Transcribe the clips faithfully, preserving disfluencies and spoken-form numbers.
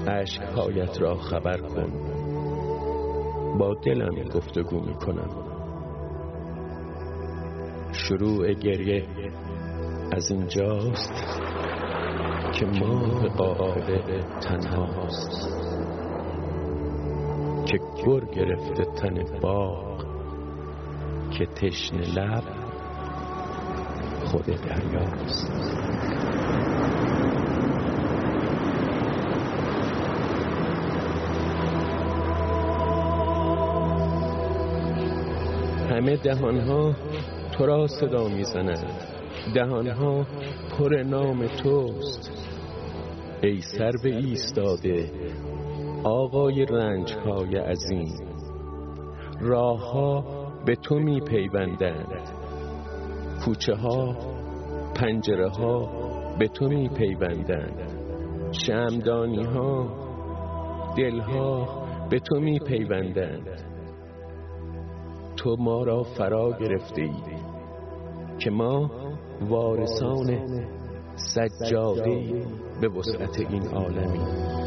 اشک‌هایت را خبر کن، با دلم گفتگو می کنم. شروع گریه از اینجاست که ماه غائب تنهاست، که گر گرفته تن باغ، که تشنه لب خود دریاست. همه دهانها تو را صدا میزنند، دهانها پر نام توست. ای سر به ایستاده آقای رنج‌های عظیم، راهها به تو می پیوندند، کوچه ها پنجره ها به تو می پیوندند، شمعدانی ها دل ها به تو می پیوندند. تو ما را فرا گرفته ای که ما وارثان سجاده به وسعت این عالمی.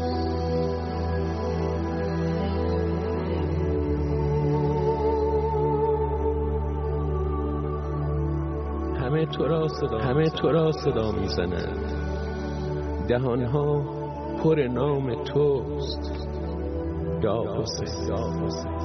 همه تو را صدا همه تو را صدا میزنند، دهانها پر نام توست. یا حسین یا حسین.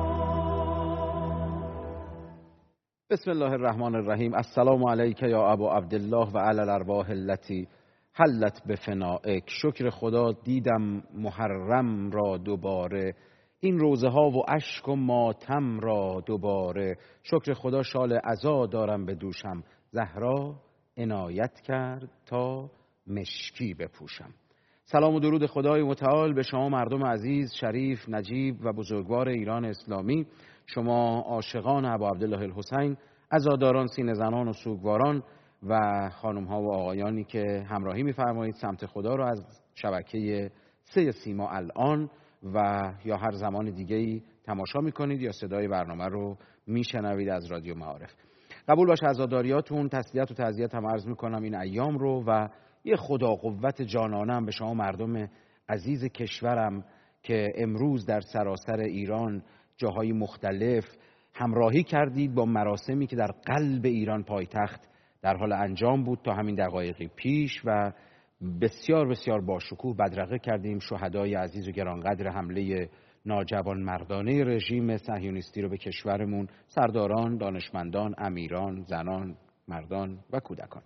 بسم الله الرحمن الرحیم. السلام علیک یا ابا عبدالله و علی الارواح التي حلت بفنائک. شکر خدا دیدم محرم را دوباره، این روزه ها و اشک و ماتم را دوباره. شکر خدا شال عزا دارم به دوشم، زهرا عنایت کرد تا مشکی بپوشم. سلام و درود خدای متعال به شما مردم عزیز، شریف، نجیب و بزرگوار ایران اسلامی، شما عاشقان ابا عبدالله الحسین، عزاداران، سینه زنان و سوگواران و خانم ها و آقایانی که همراهی می‌فرمایید سمت خدا رو از شبکه سه سیما الان و یا هر زمان دیگه‌ای تماشا می‌کنید یا صدای برنامه رو میشنوید از رادیو معارف. قبول باشه عزاداریاتون، تسلیت و تعزیت هم عرض می‌کنم این ایام رو و یه خدا قوت جانانم به شما مردم عزیز کشورم که امروز در سراسر ایران جاهای مختلف همراهی کردید با مراسمی که در قلب ایران پایتخت در حال انجام بود تا همین دقایقی پیش و بسیار بسیار باشکوه بدرقه کردیم شهدای عزیز و گرانقدر حمله ناجوان مردانه رژیم صهیونیستی رو به کشورمون، سرداران، دانشمندان، امیران، زنان، مردان و کودکان.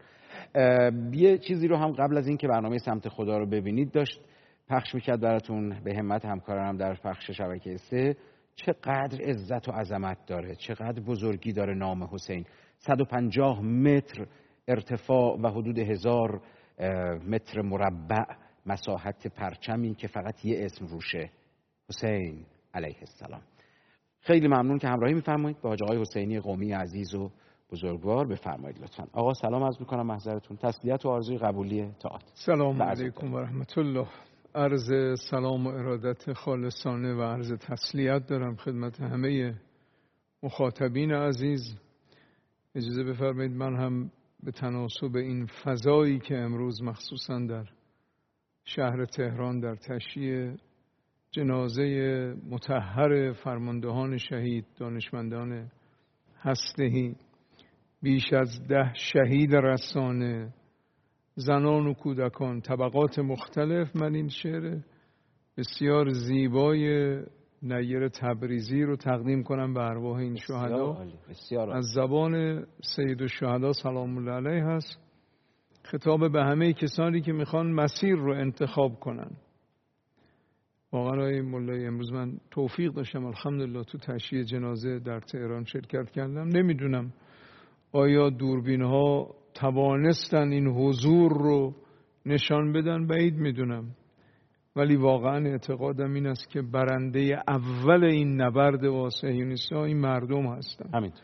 یه چیزی رو هم قبل از این که برنامه سمت خدا رو ببینید داشت پخش میکرد براتون به همت همکارانم در پخش شبکه سه. چقدر عزت و عظمت داره، چقدر بزرگی داره نام حسین. صد و پنجاه متر ارتفاع و حدود هزار متر مربع مساحت پرچمی که فقط یه اسم روشه، حسین علیه السلام. خیلی ممنون که همراهی میفرمایید با حاج آقای حسینی قمی عزیز و بزرگوار. بفرمایید لطفا. آقا سلام عرض میکنم محضرتون، تسلیت و آرزوی قبولی طاعت. سلام علیکم و رحمت الله. عرض سلام و ارادت خالصانه و عرض تسلیت دارم خدمت همه مخاطبین عزیز. اجازه بفرمایید من هم به تناسب این فضایی که امروز مخصوصا در شهر تهران در تشییع جنازه مطهر فرماندهان شهید، دانشمندان هسته‌ای، بیش از ده شهید رسانه، زنان و کودکان، طبقات مختلف، من این شعر بسیار زیبای نیر تبریزی رو تقدیم کنم به ارواح این شهدا. از زبان سید الشهدا سلام الله علیه هست، خطاب به همه کسانی که میخوان مسیر رو انتخاب کنن. واقعا آقای مولایی امروز من توفیق داشتم الحمدلله تو تشییع جنازه در تهران شرکت کردم. نمیدونم آیا دوربین ها توانستن این حضور رو نشان بدن، بعید میدونم، ولی واقعا اعتقادم این است که برنده اول این نبرد با صهیونیست‌ها این مردم هستن. همینطور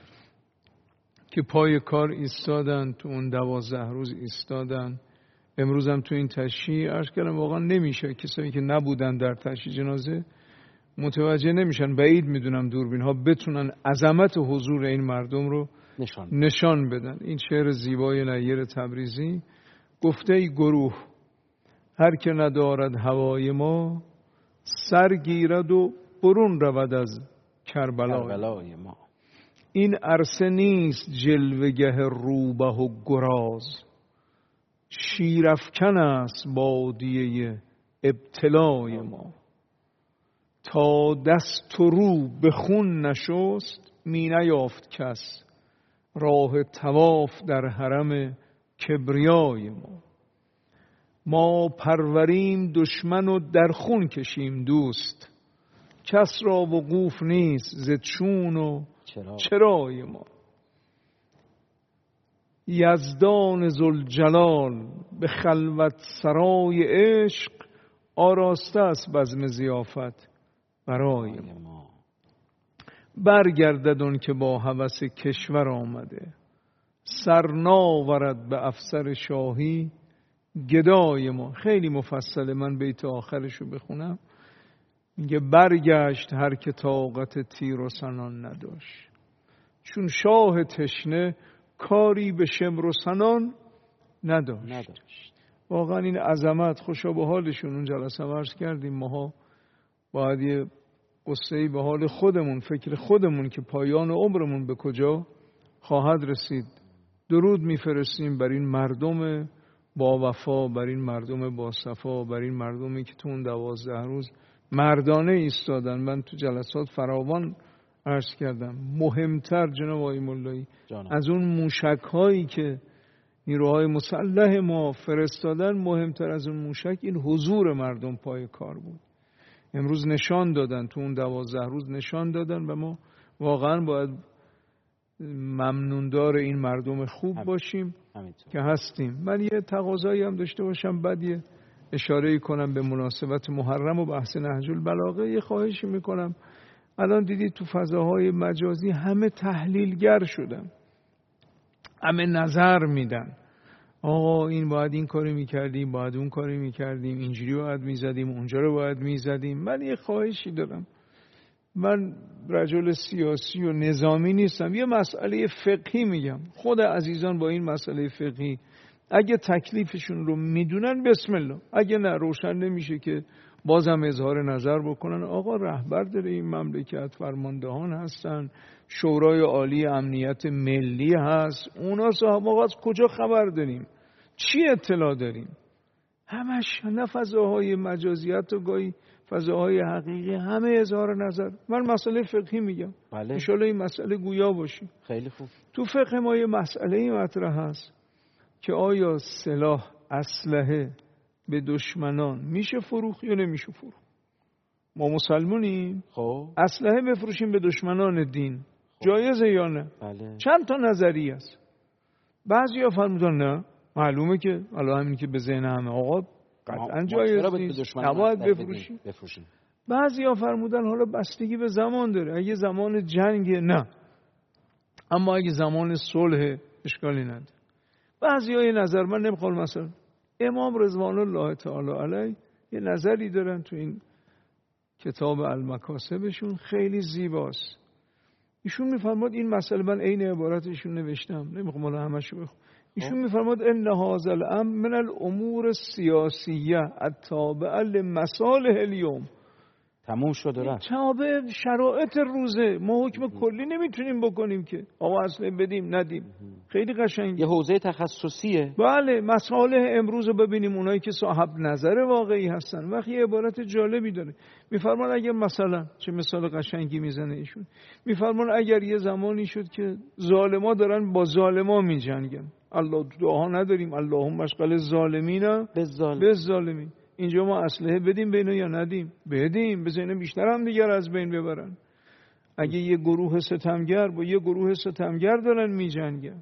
که پای کار ایستادن، تو اون دوازده روز ایستادن. امروز هم تو این تشییع عرض کردم واقعا نمیشه، کسایی که نبودن در تشییع جنازه متوجه نمیشن. بعید میدونم دوربین ها بتونن عظمت حضور این مردم رو نشان, نشان بدن. این شعر زیبای نیر تبریزی گفته ای گروه هر که ندارد هوای ما، سر گیرد و برون رود از کربلای, کربلای ما. این عرصه نیست جلوگه روبه و گراز، شیرافکن است بادیه ابتلای ما. تا دست و رو به خون نشست، می نیافت کس راه طواف در حرم کبریای ما. ما پروریم دشمن و در خون کشیم دوست، کس را وقوف نیست ز چون و چرا. چرای ما. یزدان ذوالجلال به خلوت سرای عشق، آراسته است بزم ضیافت برای ما. برگردد اون که با هوس کشور آمده، سرناورد به افسر شاهی گدای ما. خیلی مفصله، من بیت آخرشو بخونم. میگه برگشت هر که طاقت تیر و سنان نداشت، چون شاه تشنه کاری به شمر و سنان نداشت, نداشت. واقعا این عظمت خوشا به حالشون. اون جلسه عرض کردیم ماها باید یه قصه‌ای به حال خودمون، فکر خودمون که پایان عمرمون به کجا خواهد رسید. درود میفرستیم بر این مردم با وفا، بر این مردم با صفا، بر این مردمی که تو اون دوازده روز مردانه ایستادن. من تو جلسات فراوان عرض کردم مهمتر جناب آقای ملایی از اون موشک هایی که نیروهای مسلح ما فرستادن، مهمتر از اون موشک این حضور مردم پای کار بود. امروز نشان دادن، تو اون دوازده روز نشان دادن و ما واقعا باید ممنوندار این مردم خوب باشیم همینطور. که هستیم. من یه تقاضایی هم داشته باشم، بعد یه اشاره کنم به مناسبت محرم و بحث نهج البلاغه. یه خواهشی میکنم، الان دیدید تو فضاهای مجازی همه تحلیلگر شدن، همه نظر میدن. آقا این باید این کاری میکردیم، باید اون کاری میکردیم، اینجوری باید میزدیم، اونجا رو باید میزدیم. من یه خواهشی دارم، من رجل سیاسی و نظامی نیستم، یه مسئله فقهی میگم. خود عزیزان با این مسئله فقهی اگه تکلیفشون رو میدونن بسم الله، اگه نه روشن نمیشه که بازم اظهار نظر بکنن. آقا رهبر داره این مملکت، فرماندهان هستن، شورای عالی امنیت ملی هست، اونا صاحب ما از کجا خبر داریم؟ چی اطلاع داریم؟ همش نه فضاهای مجازیت و گاهی فضاهای حقیقی، همه اظهار نظر. من مسئله فقهی میگم، بله. انشالله این مسئله گویا باشیم. خیلی خوب. تو فقه ما یه مسئله مطرح هست که آیا سلاح، اسلحه به دشمنان میشه فروخت یا نمیشه فروخت؟ ما مسلمونیم، خب اسلحه بفروشیم به دشمنان دین خب. جایزه یا نه؟ بله. چند تا نظریه است. بعضیا فرمودن نه، معلومه که الان همین که به ذهن همه آقا قطعا جایز نیست، نباید بفروشیم. بفروشیم. بعضیا فرمودن حالا بستگی به زمان داره، اگه زمان جنگ نه، اما اگه زمان صلح اشکالی نداره. بعضیا یه نظر، من نمیخوام مثلا امام رضوان الله تعالی علیه یه نظری دارن تو این کتاب المکاسبشون، خیلی زیباست. ایشون میفرماد این مسئله، من عین عبارتشون نوشتم، نمیخوام حالا همشو بخونم. ایشون میفرماد ان هذا الامر من الامور السیاسیه التابعه لمصالح اليوم. تموم شد و رفت. تابع شرایط روزه. ما حکم کلی نمیتونیم بکنیم که آقا اصلا بدیم ندیم. خیلی قشنگه. یه حوزه تخصصیه. بله، مصالح امروز رو ببینیم، اونایی که صاحب نظر واقعی هستن. وقتی یه عبارت جالبی داره، میفرمان اگر مثلا، چه مثال قشنگی میزنه ایشون، میفرمان اگر یه زمانی شد که ظالما دارن با ظالما میجنگن، الله دعا نداریم اللهم اشغل الظالمین بالظالمین، اینجا ما اسلحه بدیم به اینا یا ندیم؟ بدیم، بزنیم بیشتر هم دیگر از بین ببرن. اگه یه گروه ستمگر با یه گروه ستمگر دارن میجنگن،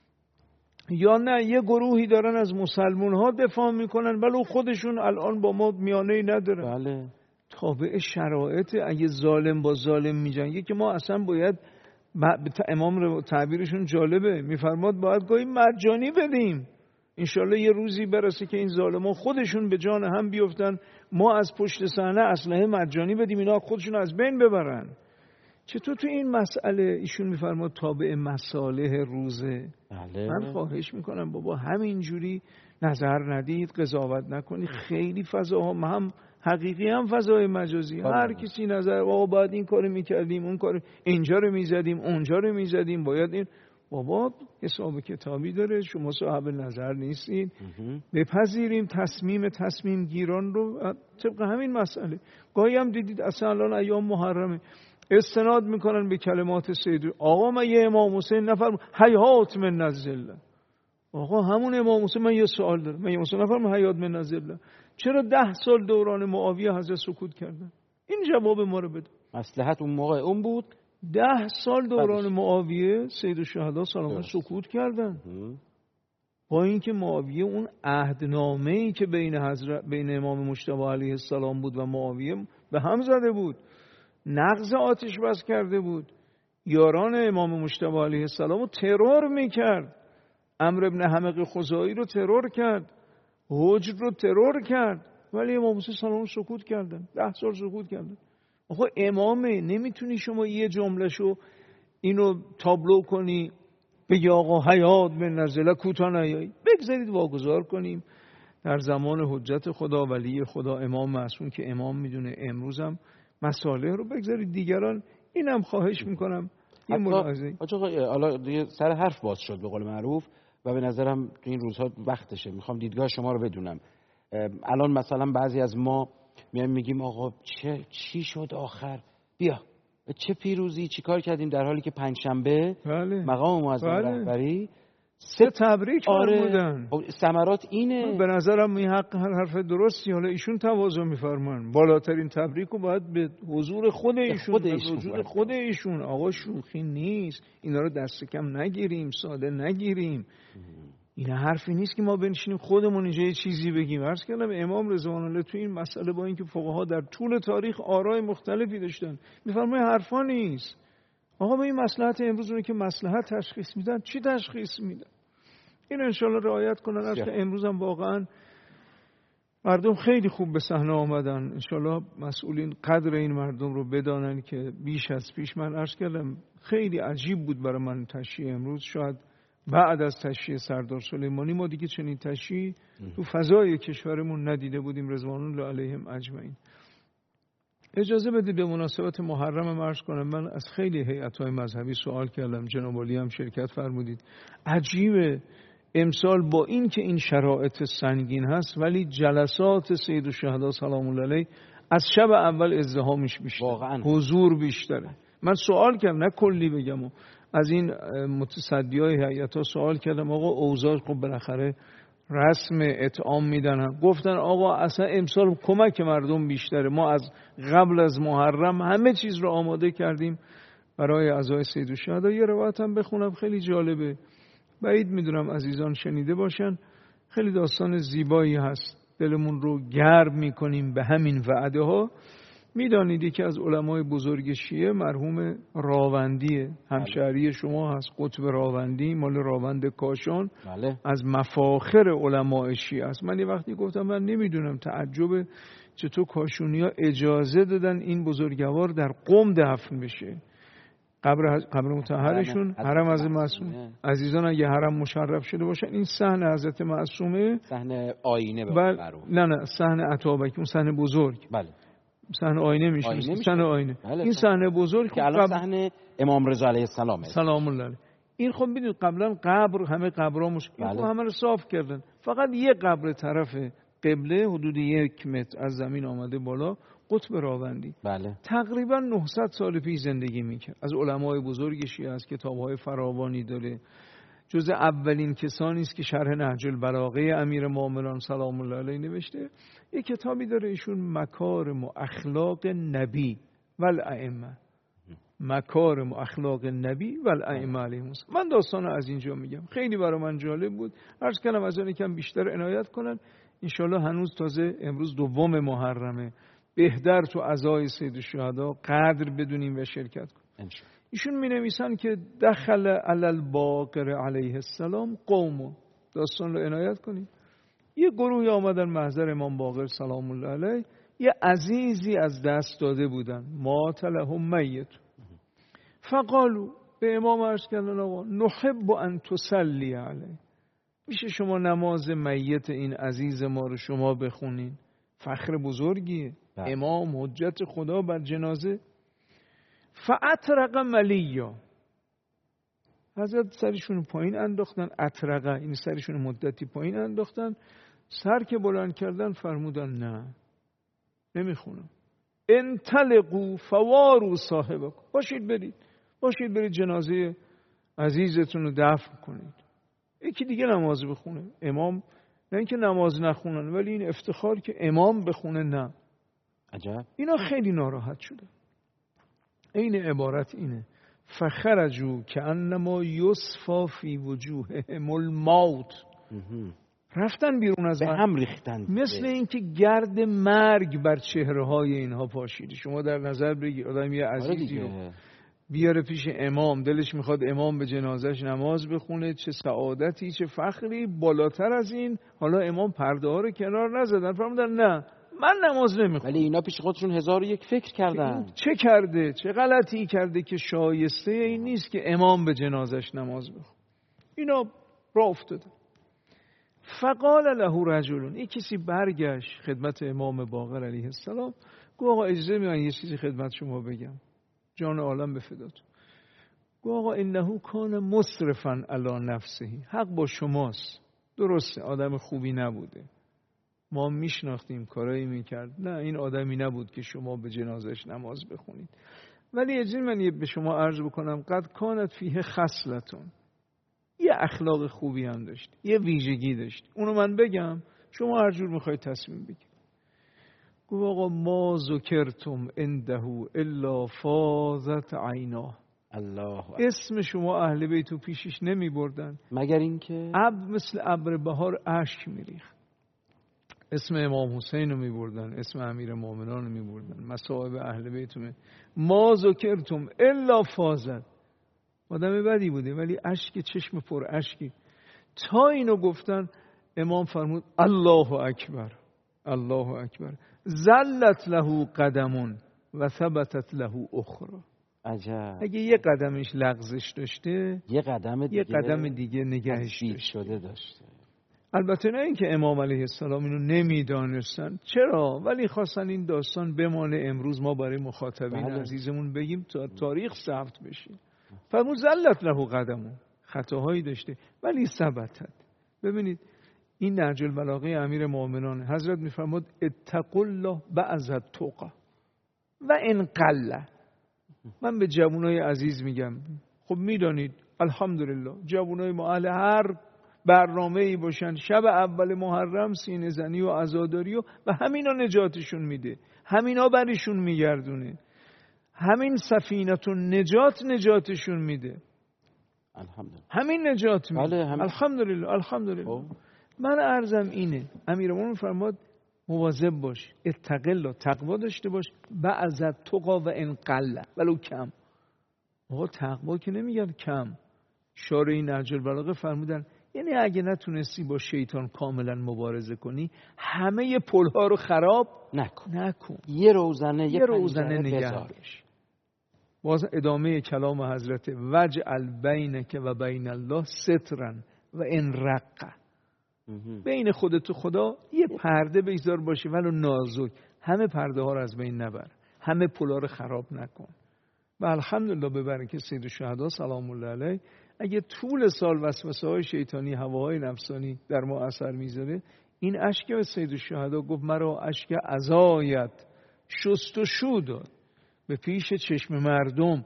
یا نه یه گروهی دارن از مسلمان ها دفاع میکنن ولو خودشون الان با ما میانه‌ای ندارن. بله. تابع شرایط. اگه ظالم با ظالم میجنگه که ما اصلا باید، امام رو تعبیرشون جالبه، میفرماد باید گاهی مجانی بدیم. انشالله یه روزی برسه که این ظالمان خودشون به جان هم بیفتن، ما از پشت صحنه اسلحه مجانی بدیم اینا خودشون از بین ببرن. چطور تو این مسئله ایشون میفرماد تابع مصالح روزه. بله. من خواهش میکنم بابا همینجوری نظر ندید، قضاوت نکنید. خیلی فضاها هم حقیقی هم فضای مجازی. هر کسی نظر آقا باید این کارو میکردیم، اون کارو، اینجا رو میزدیم، اونجا رو میزدیم، باید این. بابا حساب کتابی داره، شما صاحب نظر نیستید. بپذیریم تصمیم تصمیم گیران رو طبق همین مسئله. گاهی هم دیدید اصلا الان ایام محرمه استناد میکنن به کلمات سید آقا من یه امام حسین نفرم حیات من نزله. آقا همون امام حسین، من یه سوال دارم، من یه حسین نفرم حیات من نزله، چرا ده سال دوران معاویه حضرت سکوت کردن؟ این جواب ما رو بده. مصلحت اون موقع اون بود. ده سال دوران معاویه سید الشهدا سلام الله سکوت کردن. با اینکه معاویه اون عهدنامه‌ای که بین حضرت بین امام مجتبی علیه السلام بود و معاویه به هم زده بود، نقض آتش بس کرده بود، یاران امام مجتبی علیه السلام رو ترور میکرد، عمرو ابن حمق خزاعی رو ترور کرد، حجر رو ترور کرد، ولی امام حسین سلام الله سکوت کردن. ده سال سکوت کردن. آقا امامه، نمیتونی شما یه جملهشو اینو تابلو کنی بگی آقا حیات من نزله کوتاه نیایی. بگذارید واگذار کنیم در زمان حجت خدا، ولی خدا، امام معصوم که امام میدونه، امروز هم مسائل رو بگذارید دیگران. اینم خواهش میکنم یه ملاحظه. حالا دیگه سر حرف باز شد به قول معروف و به نظرم این روزها وقتشه. میخوام دیدگاه شما رو بدونم. الان مثلا بعضی از ما میایم میگیم آقا چه چی شد آخر، بیا چه پیروزی، چی کار کردیم، در حالی که پنجشنبه بله. مقام معظم بله. رهبری سه تبریک فرمودن. آره. ثمرات اینه. به نظرم این حق هر حرف درستی. حالا ایشون تواضع میفرمان، بالاترین تبریک رو باید به حضور خود ایشون، خود ایشون. حضور خود ایشون. آقا شوخی نیست، اینا رو دست کم نگیریم، ساده نگیریم. این حرفی نیست که ما بنشینیم خودمون اینجا یه چیزی بگیم. عرض کردم امام رضوان الله تو این مسئله با اینکه فقها در طول تاریخ آرای مختلفی داشتن، میفرمایند حرفا نیست. آقا به این مصلحت امروز رو که مصلحت تشخیص میدن، چی تشخیص میدن؟ این انشالله رعایت کنن. عرض که امروز هم واقعا مردم خیلی خوب به صحنه آمدن. انشالله مسئولین قدر این مردم رو بدانن که بیش از پیش. من عرض کردم خیلی عجیب بود برای من تشییع امروز. شاید بعد از تشییع سردار سلیمانی ما دیگه چنین تشییع تو فضای کشورمون ندیده بودیم، رضوان الله علیهم اجمعین. اجازه بدید به مناسبت محرم عرض کنم، من از خیلی هیئت‌های مذهبی سوال کردم، جناب عالی هم شرکت فرمودید. عجیبه امسال با این که این شرایط سنگین هست ولی جلسات سید الشهدا سلام الله علیه از شب اول ازدحامش بیشتر، واقعا حضور بیشتره. من سوال کردم، نه کلی بگم، از این متصدیای هیئت‌ها سوال کردم آقا اوضاع خب بالاخره رسم اطعام میدن، گفتن آقا اصلا امسال کمک مردم بیشتره، ما از قبل از محرم همه چیز رو آماده کردیم برای عزای سید الشهدا. یه روایت هم بخونم خیلی جالبه، بعید میدونم عزیزان شنیده باشن، خیلی داستان زیبایی هست، دلمون رو گرم میکنیم به همین وعده ها. میدانید که از علمای بزرگ شیعه مرحوم راوندیه، همشهری شما هست، قطب راوندی، مال راوند کاشان، بله. از مفاخر علمای شیعه است. من یه وقتی گفتم من نمیدونم، تعجب چطور کاشونی ها اجازه دادن این بزرگوار در قم دفن بشه. قبر قبر مطهرشون حرم حضرت معصومه. عزیزان اگه حرم مشرف شده باشن، این صحن حضرت معصومه، صحن آینه به بل... نه نه صحن عطابک، اون صحن بزرگ، بله صحنه آینه میشه، صحنه آینه، بله. این صحنه بزرگ که الان صحنه امام رضا علیه السلام سلام الله علیه. این خب میدونید قبلا قبر همه قبرامش این بله. همه رو صاف کردن، فقط یه قبر طرف قبله حدود یک متر از زمین آمده بالا، قطب راوندی، بله. تقریبا نهصد سال پیش زندگی میکرد، از علمای بزرگ شیعه است، کتاب‌های فراوانی داره، جز اولین کسانی است که شرح نهج البلاغه امیر مومنان سلام الله علیه نوشته. یک کتابی داره ایشون، مکارم و اخلاق نبی والائمه، مکارم و اخلاق نبی والائمه علیهم السلام. من داستان از اینجا میگم، خیلی برای من جالب بود، عرض کردم از اون یکم بیشتر عنایت کنن. انشالله هنوز تازه امروز دوم محرمه، بهتر تو عزای سید الشهدا قدر بدونیم و شرکت کنیم. ایشون می نویسن که دخل علی الباقر علیه السلام قوم، داستان رو عنایت کنیم. یه گروهی آمدن محضر امام باقر سلام الله علیه، یه عزیزی از دست داده بودن، مات لهم میت، فقالو، به امام عرض کردن آقا نحب ان تصلی علیه، میشه شما نماز میت این عزیز ما رو شما بخونین؟ فخر بزرگیه. بله. امام حجت خدا بر جنازه. فاطرق ملیا، حضرت سرشون پایین انداختن. اطرقه این سرشون مدتی پایین انداختن. سر که بلند کردن فرمودن نه نمیخونم. انطلقوا فواروا صاحبکم، باشید برید باشید برید جنازه عزیزتون رو دفن کنید. یکی دیگه نماز بخونه. امام نه اینکه نماز نخونن، ولی این افتخار که امام بخونه نه. عجب. اینا خیلی ناراحت شده. این عبارت اینه: فخرجوا کانما یصفا فی وجوههم الموت. رفتن بیرون از به هم ریختن، مثل اینکه گرد مرگ بر چهره های اینها پاشیده. شما در نظر بگیر آدم یه عزیزی رو بیاره پیش امام، دلش میخواد امام به جنازش نماز بخونه، چه سعادتی چه فخری. بالاتر از این حالا امام پرده ها رو کنار نزدن، فرمودن نه من نماز نمیخونم. ولی اینا پیش خودشون هزار و یک فکر کردن. چه کرده؟ چه غلطی کرده که شایسته این نیست که امام به جنازش نماز بخونه؟ اینا راه افتاده. فقال له رجل، یک کسی برگشت خدمت امام باقر علیه السلام، گفت آقا اجازه میدید یه چیزی خدمت شما بگم، جان عالم به فداتون. گفت آقا انه کان مسرفا علی نفسه، حق با شماست، درسته آدم خوبی نبوده، ما میشناختیم کارایی میکرد، نه این آدمی نبود که شما به جنازش نماز بخونید. ولی اجازه من به شما عرض بکنم قد کانت فیه خصلتون، یه اخلاق خوبی هم داشت، یه ویژگی داشت، اونو من بگم شما هر جور میخواید تصمیم بگید. گفت آقا ما ذکرتم عنده الا فاضت عیناه. الله اسم شما اهل بیتو پیشش نمی بردن مگر اینکه ابر مثل ابر بهار اشک میریخت. اسم امام حسین رو می بردن، اسم امیر مومنان رو می بردن، مصائب اهل بیتو می... ما ذکرتم الا فاضت. آدم بدی بوده ولی اشک چشم پر اشکی. تا اینو گفتن امام فرمود الله اکبر الله اکبر، زلت له قدمون و ثبتت له اخرى. عجب. اگه یه قدمش لغزش داشته یه قدم دیگه یه قدم دیگه نگهش داشته. شده داشته. البته نه اینکه امام علیه السلام اینو نمیدانستن، چرا؟ ولی خواستن این داستان بمانه امروز ما برای مخاطبین بله. عزیزمون بگیم تا تاریخ ثبت بشه. فرمود زلت له قدمون، خطاهایی داشته ولی ثبتت. ببینید این نهج البلاغه امیر مومنان حضرت میفرماد اتقوا الله بعض التقی و ان قل. من به جوانای عزیز میگم، خب میدانید الحمدلله جوانای ما اهل هر برنامه‌ای باشن، شب اول محرم سینه زنی و عزاداری و, و همینا نجاتشون میده، همینا برشون میگردونه، همین سفینتون نجات نجاتشون میده. الحمدلله. همین نجات میده. بله همین. الحمدلله الحمدلله. من عرضم اینه امیرمون فرماد مواظب باش، اتقوا، تقوا داشته باش، بعض التقی و ان قل ولو کم. آقا تقوا که نمیگن کم. شارع نهج البلاغه فرمودن یعنی اگه نتونستی با شیطان کاملا مبارزه کنی همه پلها رو خراب نکن نکن یه روزنه یه روزنه نگه داشت. باز ادامه کلام حضرت وجعل بینک و بین الله سترا و ان رق، بین خودت و خدا یه پرده بگذار باشه ولو نازک، همه پرده ها رو از بین نبر، همه پلها رو خراب نکن. و الحمدلله به برکت سید الشهدا سلام الله علیه اگه طول سال وسوسه های شیطانی هواهای نفسانی در ما اثر میذاره، این اشک به سید الشهدا گفت مرا اشک عزایت شست و شو داد، به پیش چشم مردم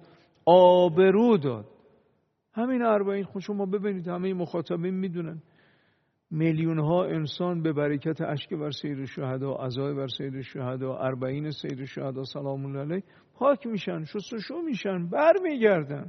آبرو داد. همین اربعین خود شما ببینید همه مخاطبین میدونن میلیون ها انسان به برکت اشک بر سید الشهدا، عزای بر سید الشهدا، اربعین سید الشهدا سلام الله علیه پاک میشن، شست و شو میشن، بر میگردن.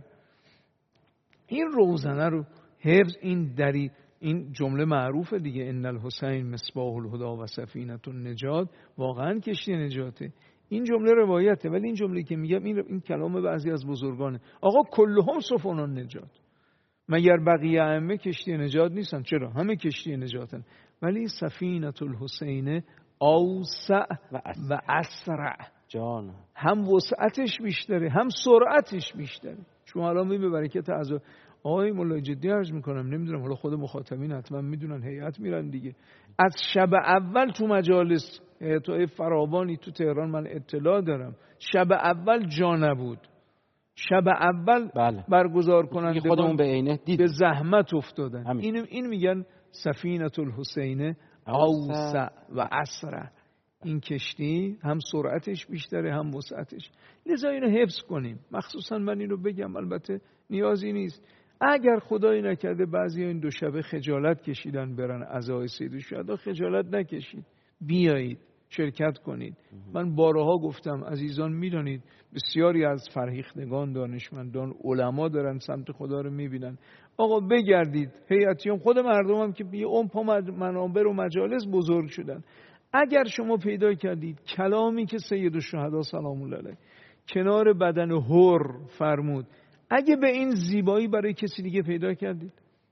این روزنه رو حفظ، این دری، این جمله معروفه دیگه، ان الحسین مصباح الهدی و سفینه النجات، واقعا کشتی نجاته. این جمله روایته ولی این جمله که میگم این این کلام بعضی از بزرگانه. آقا کلهم سفن النجات، مگر بقیه ائمه کشتی نجات نیستن؟ چرا همه کشتی نجاتن، ولی سفینه الحسین اوسع و اسرع. جان هم وسعتش بیشتره هم سرعتش بیشتره. شما الان می به برکت از آقای مولای جدی عرض میکنم، نمیدونم حالا خود مخاطبین حتما میدونن، هیئت میرن دیگه، از شب اول تو مجالس هیئت‌های فراوانی تو تهران من اطلاع دارم، شب اول جا نبود، شب اول بله. برگزار کنندگان خودمون به عینه دید به زحمت افتادن. همین. این این میگن سفینه الحسین اوسع و اسرع، این کشتی هم سرعتش بیشتره هم وسعتش، لذا اینو حفظ کنیم. مخصوصا من اینو بگم، البته نیازی نیست، اگر خدایی نکرده بعضی این دو شبه خجالت کشیدن برن عزای سید الشهدا، خجالت نکشید، بیایید شرکت کنید. من بارها گفتم، عزیزان میدانید بسیاری از فرهیختگان، دانشمندان، علما دارن سمت خدا رو میبینن. آقا بگردید، هیئتیان، خود مردم هم که یه اون پا منابر و مجالس بزرگ شدن، اگر شما پیدا کردید کلامی که سید الشهدا سلام الله علیه کنار بدن حر فرمود، اگه به این زیبایی برای کسی دیگه پیدا کردید،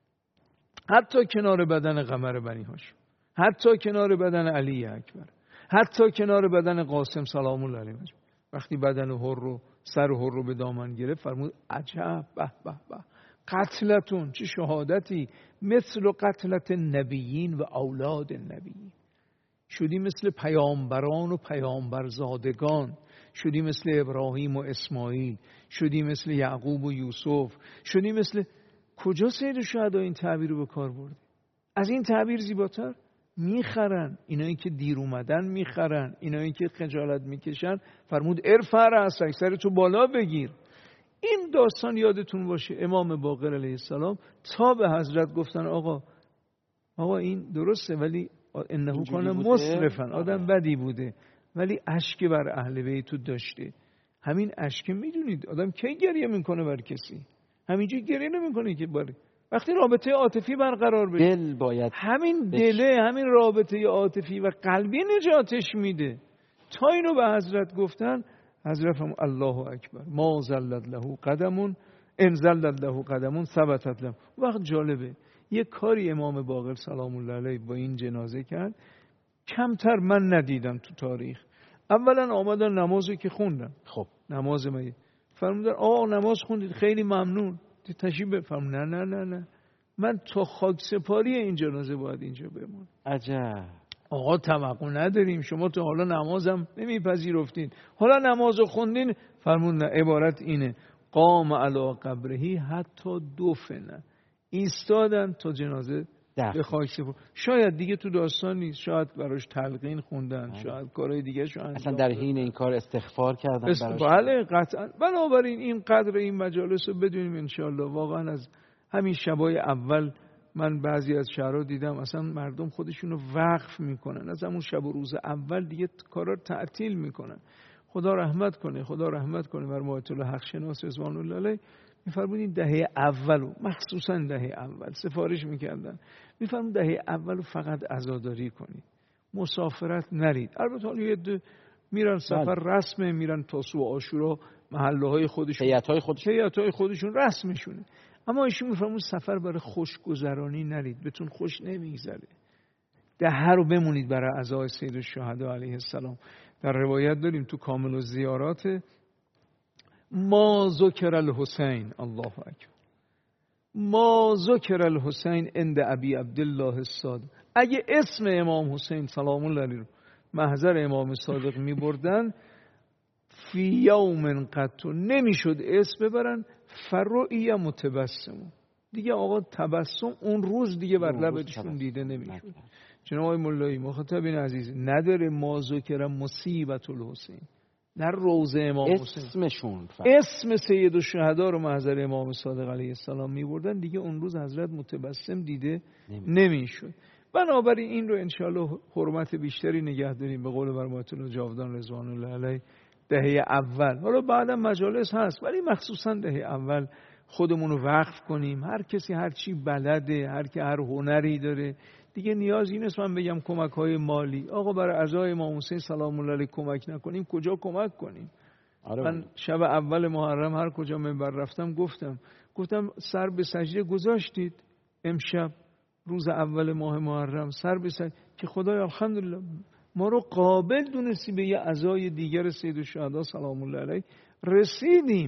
حتی کنار بدن قمر بنی هاشم، حتی کنار بدن علی اکبر، حتی کنار بدن قاسم سلام الله علیه، وقتی بدن حر رو، سر حر رو به دامن گرفت فرمود عجب، به به به، قتلتون، چه شهادتی، مثل قتلت نبیین و اولاد نبیین، شدی مثل پیامبران و پیامبرزادگان، شدی مثل ابراهیم و اسماعیل، شدی مثل یعقوب و یوسف، شدی مثل، کجا سید الشهدا این تعبیر رو به کار برده؟ از این تعبیر زیباتر؟ میخرن اینایی که دیر اومدن، میخرن اینایی که خجالت میکشن، فرمود ارفع رأسک، سر تو بالا بگیر. این داستان یادتون باشه، امام باقر علیه السلام تا به حضرت گفتن آقا آقا این درسته ولی انه کان مسرفا، آدم بدی بوده ولی اشک بر اهل بیت داشته. همین اشک میدونید آدم کی گریه میکنه بر کسی؟ همینجوری گریه نمیکنه که باره وقتی رابطه عاطفی برقرار بشه، دل باید همین دله، همین رابطه عاطفی و قلبی نجاتش میده. تا اینو به حضرت گفتن، حضرت هم الله اکبر، ما زلت له قدمون ان زلت له قدمون ثبتت له. وقت جالبه، یه کاری امام باقر سلام الله علیه با این جنازه کرد کمتر من ندیدم تو تاریخ. اولا آمدن نمازی که خوندن، خب نماز می فرمودن آقا نماز خوندید خیلی ممنون، تشریف بفرم. نه نه نه نه من تا خاک سپاری این جنازه باید اینجا بمونم. عجب آقا توقع نداریم، شما تا حالا نمازم نمیپذیرفتین، حالا نمازو خوندین. فرمود نه، عبارت اینه قام علی قبرهی حتی دفنه، ایستادن تا جنازه به خاک سپرد. شاید دیگه تو داستان نیست، شاید براش تلقین خوندن، آه. شاید کارهای دیگه شو انجام اصلا در حین این کار استغفار کردن است... براش. بله قطعا. بنابراین این قدر این مجالس رو بدونیم انشالله. واقعا از همین شبای اول من بعضی از شهرها دیدم اصلا مردم خودشونو وقف میکنن، از همون شب و روز اول دیگه کارا رو تعطیل میکنن. خدا رحمت کنه، خدا رحمت کنه بر آیت الله حق شناس رضوان الله علیه. میفرمودین دهه اول، مخصوصا دهه اول سفارش میکردن، میفرمود دهه اول فقط عزاداری کنید، مسافرت نرید. البته حالا یه دو میرن سفر رسمه، میرن تاسوع و عاشورا محله های خودشون، هیئت‌های خودشون هیئت‌های خودشون رسمشونه، اما ایشون میفرمود سفر برای خوشگذرانی نرید، بهتون خوش نمیگذره. دهه رو بمونید برای عزای سید الشهدا علیه السلام. در روایت داریم تو کامل الزیارات، ما ذکر الحسین، الله اکبر، ما ذکر الحسین عند ابی عبدالله الصادق. اگه اسم امام حسین سلام الله علیه رو محضر امام صادق می بردن، فی یوم قط نمیشد اسم ببرن فرعی متبسم، دیگه آقا تبسم اون روز دیگه بر لبشون دیده نمیشد. جناب آقای مولایی مخاطبین عزیز، نداره ما ذکر مصیبت الحسین، در روضه امام حسین اسمشون فقط. اسم سید الشهدا رو محضر امام صادق علیه السلام می بردن، دیگه اون روز حضرت متبسم دیده نمیشد. بنابراین این رو انشاءالله حرمت بیشتری نگه داریم، به قول برمایت الله جاودان رضوان الله علیه. دهه اول، حالا بعدم مجالس هست، ولی مخصوصا دهه اول خودمون رو وقف کنیم. هر کسی هر چی بلده، هر کی هر هنری داره، دیگه نیازی نیست من بگم کمک های مالی. آقا برای عزای امام حسین سلام الله علیه کمک نکنیم کجا کمک کنیم؟ آره. من شب اول محرم هر کجا منبر رفتم گفتم گفتم سر به سجده گذاشتید امشب روز اول ماه محرم، سر به سجده که خدای الحمدلله ما رو قابل دونستی به یه عزای دیگر سید الشهدا سلام الله علیه رسیدیم.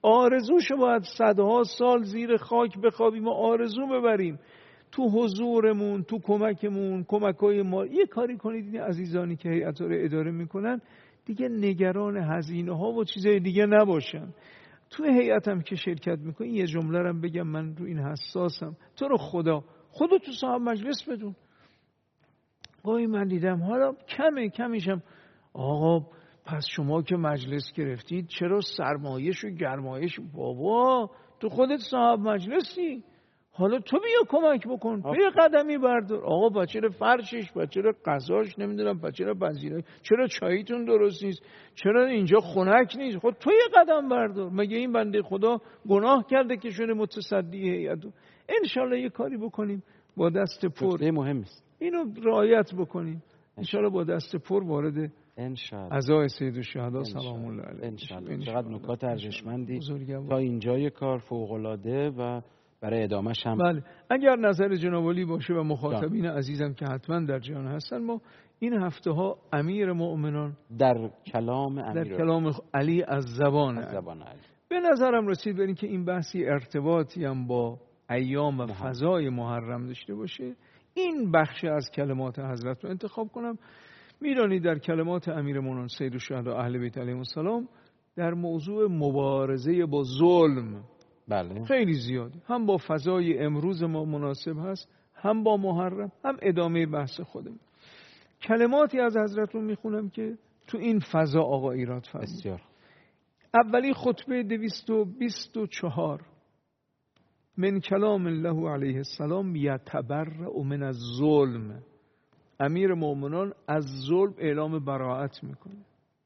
آرزوشو باید صدها سال زیر خاک بخوابیم و آرزو ببریم. تو حضورمون، تو کمکمون، کمکای ما یه کاری کنید این عزیزانی که هیئت رو اداره میکنن دیگه نگران هزینه ها و چیزای دیگه نباشن. تو هیئتم که شرکت میکنی یه جمله رو بگم، من رو این حساسم. تو رو خدا خودت تو صاحب مجلس بدون. گاهی من دیدم حالا کمه کمیشم، آقا پس شما که مجلس گرفتید چرا سرمایش و گرمایش؟ بابا تو خودت صاحب مجلسی، حالا تو بیا کمک بکن، بیا قدمی بردار. آقا بچه فرشش، بچه قضاش، نمیدونم بچه بنزینه، چرا چاییتون درست نیست، چرا اینجا خنک نیست، خود تو یه قدم بردار. مگه این بنده خدا گناه کرده که شونه متصدی هیئت؟ انشالله یه کاری بکنیم با دست پر، مهم است اینو رعایت بکنیم انشالله با دست پر وارد انشالله عزای سید الشهدا سلام الله علیه. انشالله. چقدر نکات ارزشمندی تا اینجای کار، فوق العاده و برای ادامه‌ش هم. بله اگر نظر جناب عالی باشه و مخاطبین جان. عزیزم که حتما در جهان هستن، ما این هفته ها امیر مؤمنان در کلام امیر در کلام علی از زبان از زبان علی به نظرم رسید برین که این بحثی ارتباطی هم با ایام و فضای محرم داشته باشه. این بخش از کلمات حضرت رو انتخاب کنم. میدونید در کلمات امیر مؤمنان سید الشهدا اهل بیت علیهم السلام در موضوع مبارزه با ظلم بله خیلی زیاده، هم با فضای امروز ما مناسب هست، هم با محرم، هم ادامه بحث خودم. کلماتی از حضرت رو میخونم که تو این فضا آقا ایراد فرمود. بسیار. اولی خطبه دویست و بیست و چهار من کلام الله علیه السلام یتبرأ من الظلم. امیر مؤمنان از ظلم اعلام براءت میکنه.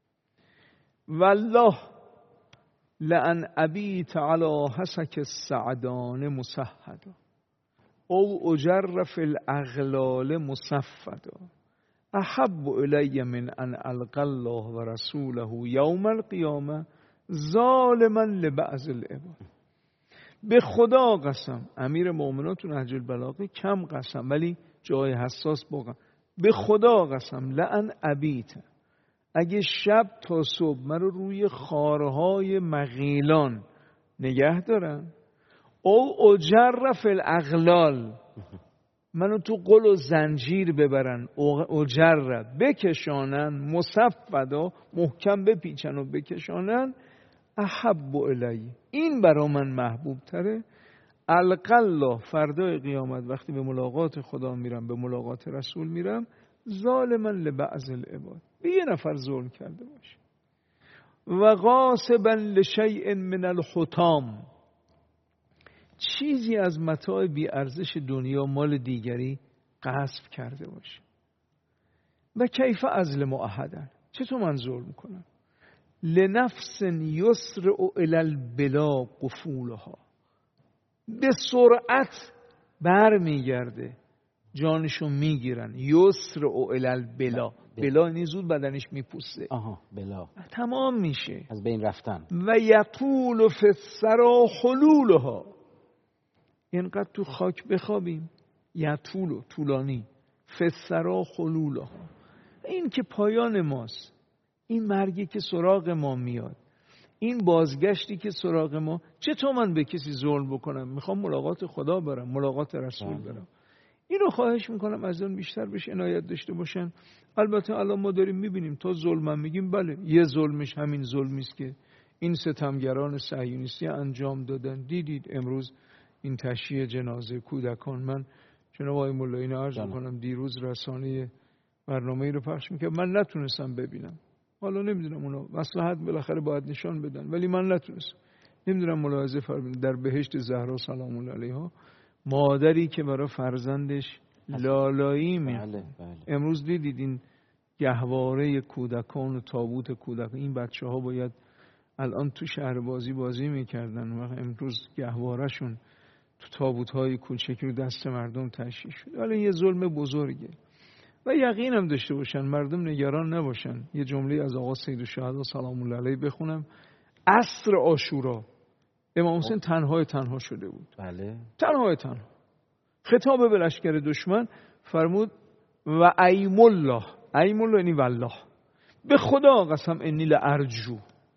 والله لأن ابیت علی حسک السعدان مسحدا او اجر فی الاغلال مصفدا احب الی من ان القی الله و رسوله یوم القیامه ظالما لبعض العباد. به خدا قسم، امیر مؤمنان تو نهج البلاغه کم قسم ولی جای حساس بگم، به خدا قسم لأن ابیت، اگه شب تا صبح من رو روی خارهای مغیلان نگه دارن، او اجر فی الاغلال، منو تو قل و زنجیر ببرن، اجر بکشانن، مصفدا محکم بپیچن و بکشانن، احب الی، این برا من محبوب تره، القی الله، فردای قیامت وقتی به ملاقات خدا میرم، به ملاقات رسول میرم، ظالما لبعض العباد، به یه نفر ظلم کرده باشه، و غاصبا لشیء من الحطام، چیزی از متاع بی ارزش دنیا مال دیگری غصب کرده باشه. و کیف ازلم احدا، چطور من ظلم کنم؟ لنفس یسرع الی البلا قفولها، به سرعت بر میگرده جانشو میگیرن. یسرع الی البلا، بلا اینی زود بدنش میپوسته، آها بلا تمام میشه، از بین رفتن. و یطول فی الثری حلولها، اینقدر تو خاک بخوابیم، یطول طولانی، فی الثری حلولها، این که پایان ماست، این مرگی که سراغ ما میاد، این بازگشتی که سراغ ما. چطور من به کسی ظلم بکنم؟ میخوام ملاقات خدا برم، ملاقات رسول برم. اینو خواهش میکنم از اون بیشتر بهش عنایت داشته باشن. البته الان ما داریم میبینیم تا ظلم میگیم، بله یه ظلمش همین ظلمی است که این ستمگران صهیونیستی انجام دادن. دیدید امروز این تشییع جنازه کودکان، من جناب آقای مولایی عرض میکنم دیروز رسانه برنامه‌ای رو پخش میکرد، من نتونستم ببینم، حالا نمیدونم اونا مصلحت بالاخره باید نشان بدن، ولی من نتونستم. نمیدونم ملاحظه فرمودید در بهشت زهرا سلام الله علیها، مادری که برای فرزندش لالایی میخونه. بله بله. امروز دیدید این گهواره کودکان و تابوت کودکان، این بچه ها باید الان تو شهر بازی بازی میکردن و امروز گهوارهشون تو تابوت های کوچکی رو دست مردم تشییع شد. ولی یه ظلم بزرگه و یقین هم داشته باشن، مردم نگران نباشن. یه جمله از آقا سید الشهدا سلام الله علیه بخونم. عصر عاشورا امام حسین تنهای تنها شده بود. بله. تنهای تنها. خطاب به لشکر دشمن فرمود و ایم الله، ایم الله یعنی والله، به خدا قسم انی لارجو،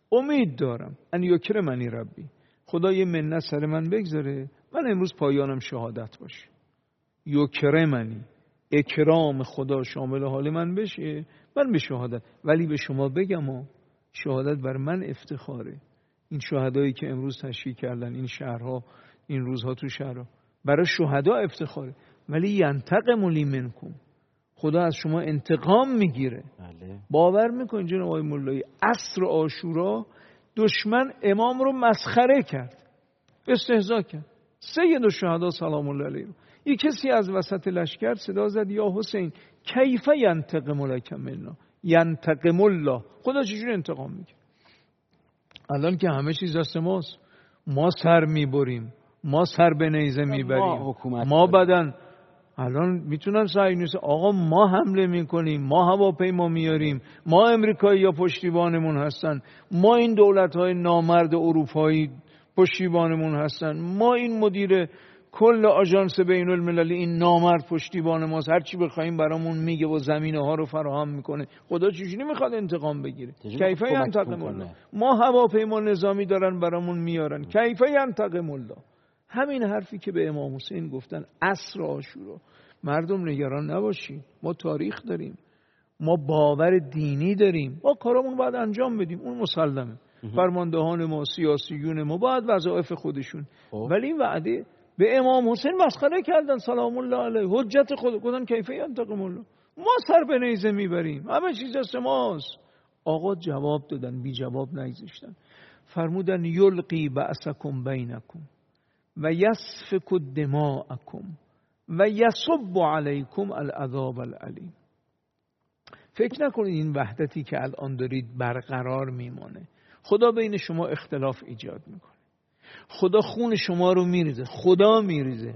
امید دارم ان یکرمنی ربی، خدا یه منت سر من بگذاره، من امروز پایانم شهادت باشه. یکرمنی، اکرام خدا شامل حال من بشه، من به شهادت. ولی به شما بگم ها، شهادت بر من افتخاره. این شهدایی که امروز تشییع کردن این شهرها، این روزها تو شهرها، برای شهدا افتخاره. ولی ینتقم لی منکم، خدا از شما انتقام میگیره. بله. باور میکنین جناب آقای مولایی عصر عاشورا دشمن امام رو مسخره کرد، استهزا کرد. سید الشهدا سلام الله علیه، یک کسی از وسط لشکر صدا زد یا حسین کیف ینتقم لک منا، ینتقم الله، خدا چجوری انتقام میگیره؟ الان که همه چیز دست ماست، ما سر میبریم، ما سر به نیزه میبریم، ما, ما بدن الان میتونن سعی نیست آقا ما حمله میکنیم، ما هواپیما میاریم، ما امریکایی یا پشتیبانمون هستن، ما این دولت‌های نامرد اروپایی پشتیبانمون هستن، ما این مدیر کل آژانس بین المللی این نامرد پشتیبان ماست، هر چی بخوایم برامون میگه و زمینه ها رو فراهم میکنه. خدا چجوری میخواد انتقام بگیره؟ کیف ینتقم الله، ما هواپیما نظامی دارن برامون میارن، کیف ینتقم الله. همین حرفی که به امام حسین گفتن عصر عاشورا، مردم نگران نباشید، ما تاریخ داریم، ما باور دینی داریم، ما کارامون باید انجام بدیم، اون مسلمه. فرماندهان ما، سیاسیون ما باید وظایف خودشون، ولی این وعده به امام حسین مسخره کردن سلام الله علیه، حجت خود گفتن کیف ینتقم الله، ما سر به نیزه میبریم، همه چیز دست ماست. آقا جواب دادن، بی جواب نگذاشتن، فرمودن یلقی بأسکم بینکم و یسفک دماءکم و یصب علیکم العذاب العلیم. فکر نکنید این وحدتی که الان دارید برقرار میمانه. خدا بین شما اختلاف ایجاد میکنه، خدا خون شما رو میریزه، خدا میریزه.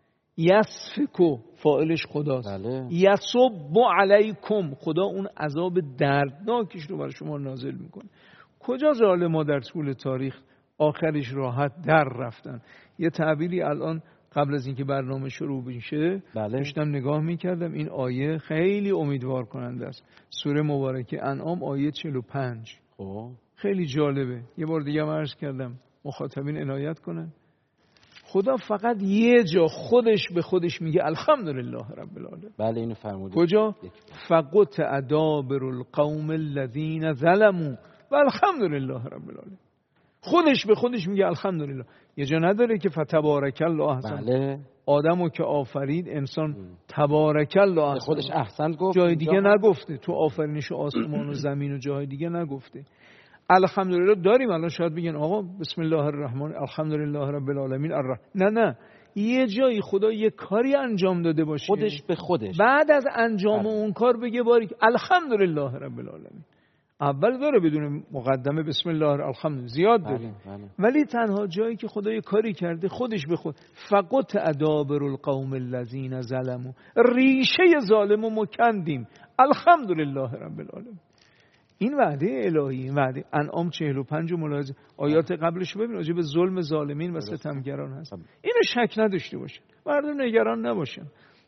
یسفکو فاعلش خداست، بله. یصب علیکم، خدا اون عذاب دردناکش رو برای شما نازل میکنه. کجا ظالما در طول تاریخ آخرش راحت در رفتن؟ یه تعبیری الان قبل از اینکه برنامه شروع بشه داشتم بله. نگاه میکردم، این آیه خیلی امیدوار کننده است. سوره مبارکه انعام آیه چهل و پنج خب خیلی جالبه. یه بار دیگه عرض کردم مخاطبین عنایت کنن. خدا فقط یه جا خودش به خودش میگه الحمدلله رب العالمین. بله اینو فرمودید. کجا؟ فقط دابر القوم الذین ظلموا والحمدلله رب العالمین. خودش به خودش میگه الحمدلله. یه جا نداره که فتبارک الله احسن. بله. آدمو که آفرید انسان تبارک الله احسن خودش احسن گفت، جای دیگه نگفته. تو آفرینش آسمان و زمین و جای دیگه نگفته. الحمدلله داریم. الان شاید بگن آقا بسم الله الرحمن الحمدلله رب العالمین الرحمن. نه نه، یه جایی خدا یه کاری انجام داده باشه خودش به خودش بعد از انجام اون کار بگه باریک الحمدلله رب العالمین. اول داره بدون مقدمه بسم الله الحمد زیاد داره، ولی تنها جایی که خدا یه کاری کرده خودش به خود فقط ادابر القوم الذین ظلموا، ریشه ظالمو مکندیم الحمدلله رب العالمین. این وعده الهی، این وعده انعام چهل و پنج و ملاحظه آیات قبلش ببین راجع به ظلم ظالمین و ستمگران هست. اینو شک نداشته باشن، مردم نگران نباشن،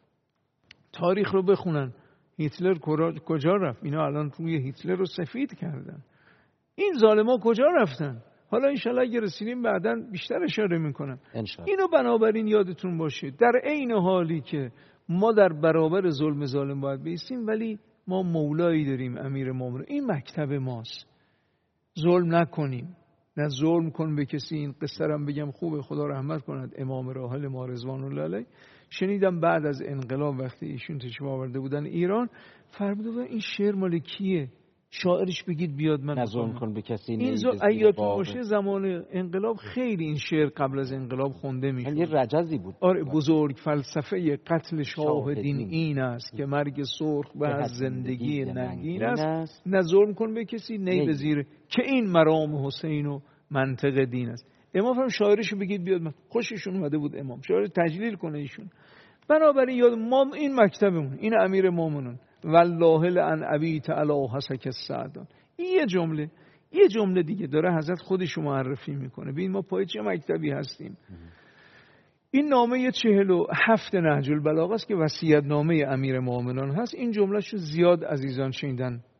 تاریخ رو بخونن. هیتلر کجا رفت؟ اینا الان روی هیتلر رو سفید کردن. این ظالما کجا رفتن؟ حالا انشالله اگه رسیدیم بعداً بیشتر اشاره میکنم. اینو بنابراین یادتون باشه در عین حالی که ما در برابر ظلم ظالم باید بایستیم، ولی ما مولایی داریم امیر مومنین، این مکتب ماست. ظلم نکنیم، نه ظلم کن به کسی. این قصه رو بگم خوبه، خدا رحمت کند امام راحل ما رضوان الله علیه. شنیدم بعد از انقلاب وقتی ایشون تشریف آورده بودن ایران فرموده این شعر مال کیه؟ شاعرش بگید بیاد من نظر کن به کسی. این ایاتون باشه زمان انقلاب خیلی این شعر قبل از انقلاب خونده میشد. یه رجزی بود. آره بزرگ فلسفه قتل شاه دین این است که مرگ سرخ به از زندگی ننگین است. نه ظلم کن به کسی نی به زیر که این مرام حسین و منطق دین است. امام فرم شاعرشو بگید بیاد من. خوششون اومده بود امام شاعر تجلیل کنه ایشون. بنابراین یاد ما این مکتبمون، این امیر مومنون والله لان ابیت علی حسک السعدان. این یه جمله، یه جمله دیگه داره حضرت خودش معرفی میکنه. ببین ما پای چه مکتبی هستیم. این نامه چهل و هفت نهج البلاغه است که وصیت نامه امیر مومنان هست. این جملهشو زیاد عزیزان شنیدن.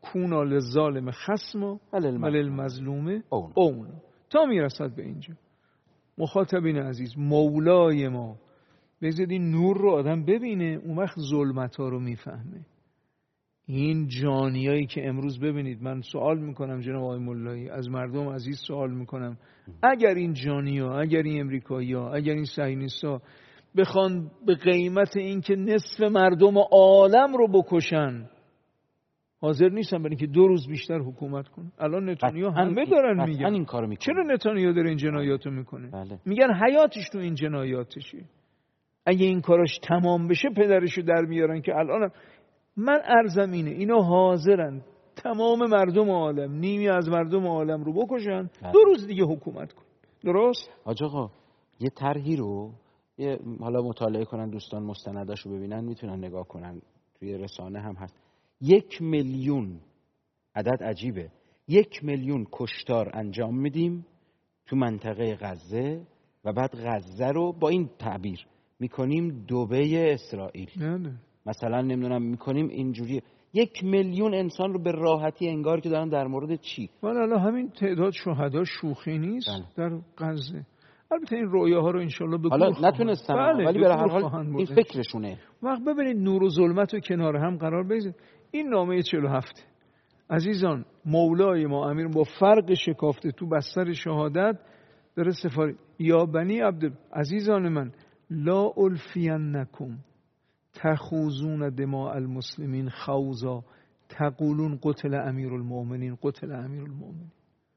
کونا للظالم خصما وللمظلوم اون تا میرسد به اینجا. مخاطبین عزیز، مولای ما بذارید این نور رو آدم ببینه، اون وقت ظلمت ها رو میفهمه. این جانیایی که امروز ببینید، من سوال میکنم جناب آقای مولایی، از مردم عزیز سوال میکنم، اگر این جانیا، اگر این امریکایی ها، اگر این صهیونیست‌ها بخوان به قیمت این که نصف مردم عالم رو بکشن، حاضر نیستن برای اینکه دو روز بیشتر حکومت کنه. الان نتانیاهو همه دارن میگن این کارو میکنه. چرا نتانیاهو داره این جنایاتو میکنه؟ بله. میگن حیاتش تو این جنایاتشه. اگه این کاراش تمام بشه پدرشو در میارن. که الان من عرضم اینه، اینا حاضرن تمام مردم عالم، نیمی از مردم عالم رو بکشن، بله. دو روز دیگه حکومت کن. درست؟ حاج آقا یه طرحی رو یه حالا مطالعه کنن دوستان، مستنداشو ببینن، میتونن نگاه کنن، توی رسانه هم هست. یک میلیون، عدد عجیبه، یک میلیون کشتار انجام میدیم تو منطقه غزه و بعد غزه رو با این تعبیر میکنیم دبی اسرائیل. نه مثلا نمیدونم میکنیم اینجوری، یک میلیون انسان رو به راحتی انگار که دارن در مورد چی. ولی الان همین تعداد شهدا شوخی نیست. بله. در غزه. البته این رویاها رو انشالله به حالا نتونستم، بله، ولی به هر حال این فکرشونه. وقت ببینید نور و ظلمت رو کنار هم قرار بذارید. این نامه چهل و هفت عزیزان، مولای ما امیر با فرق شکافته تو بستر شهادت داره سفاری یا بنی عبد عزیزان من لا الفینکم تخوزون دماء المسلمین خوزا تقولون قتل امیر المؤمنین قتل امیر المؤمنین.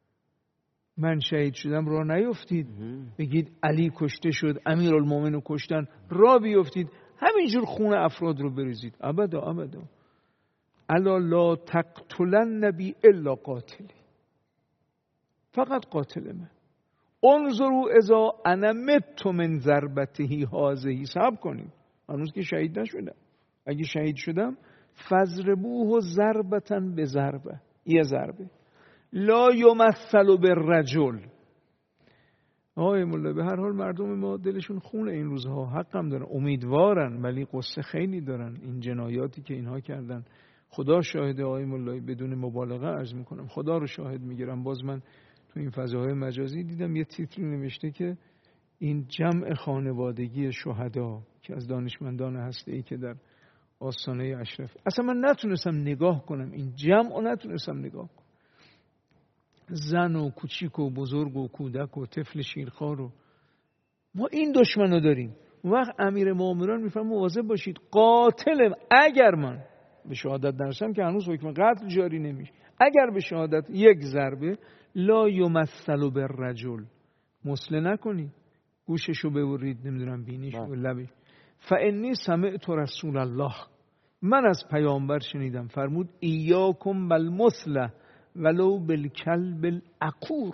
من شهید شدم را نیفتید بگید علی کشته شد، امیر المؤمنین رو کشتن، را بیفتید همینجور خون افراد رو بریزید. ابدا ابدا. الا لا تقتلن نبی الا قاتلی، فقط قاتل من. انظروا اذا انا مت من ضربته هذه. صبر کنید، هنوز که شهید نشدم. اگه شهید شدم فضربوه ضربة بضربه، یه ضربه. لا یمثل بالرجل. آقای مولا به هر حال مردم ما دلشون خونه این روزها، حق هم دارن، امیدوارن، ولی قصه خیلی دارن. این جنایاتی که اینها کردن، خدا شاهد آقای مولایی، بدون مبالغه عرض میکنم، خدا رو شاهد میگیرم. باز من تو این فضاهای مجازی دیدم یه تیتری نوشته که این جمع خانوادگی شهدا که از دانشمندان هسته‌ای که در آستانه اشرف، اصلا من نتونستم نگاه کنم این جمع رو، نتونستم نگاه کنم. زن و کوچیک و بزرگ و کودک و طفل شیرخوار و ما این دشمن رو داریم. وقت امیر مؤمنان میفرم مواظب باشید، قاتل اگر من به شهادت نرسم که هنوز حکم قتل جاری نمیشه، اگر به شهادت یک ضربه لا یمثل بالرجل، مسله نکنی، گوششو ببرید، نمیدونم بینیش و لبش. فانی سمعت رسول الله، من از پیامبر شنیدم فرمود ایاکم بالمثله ولو بالکلب العقور،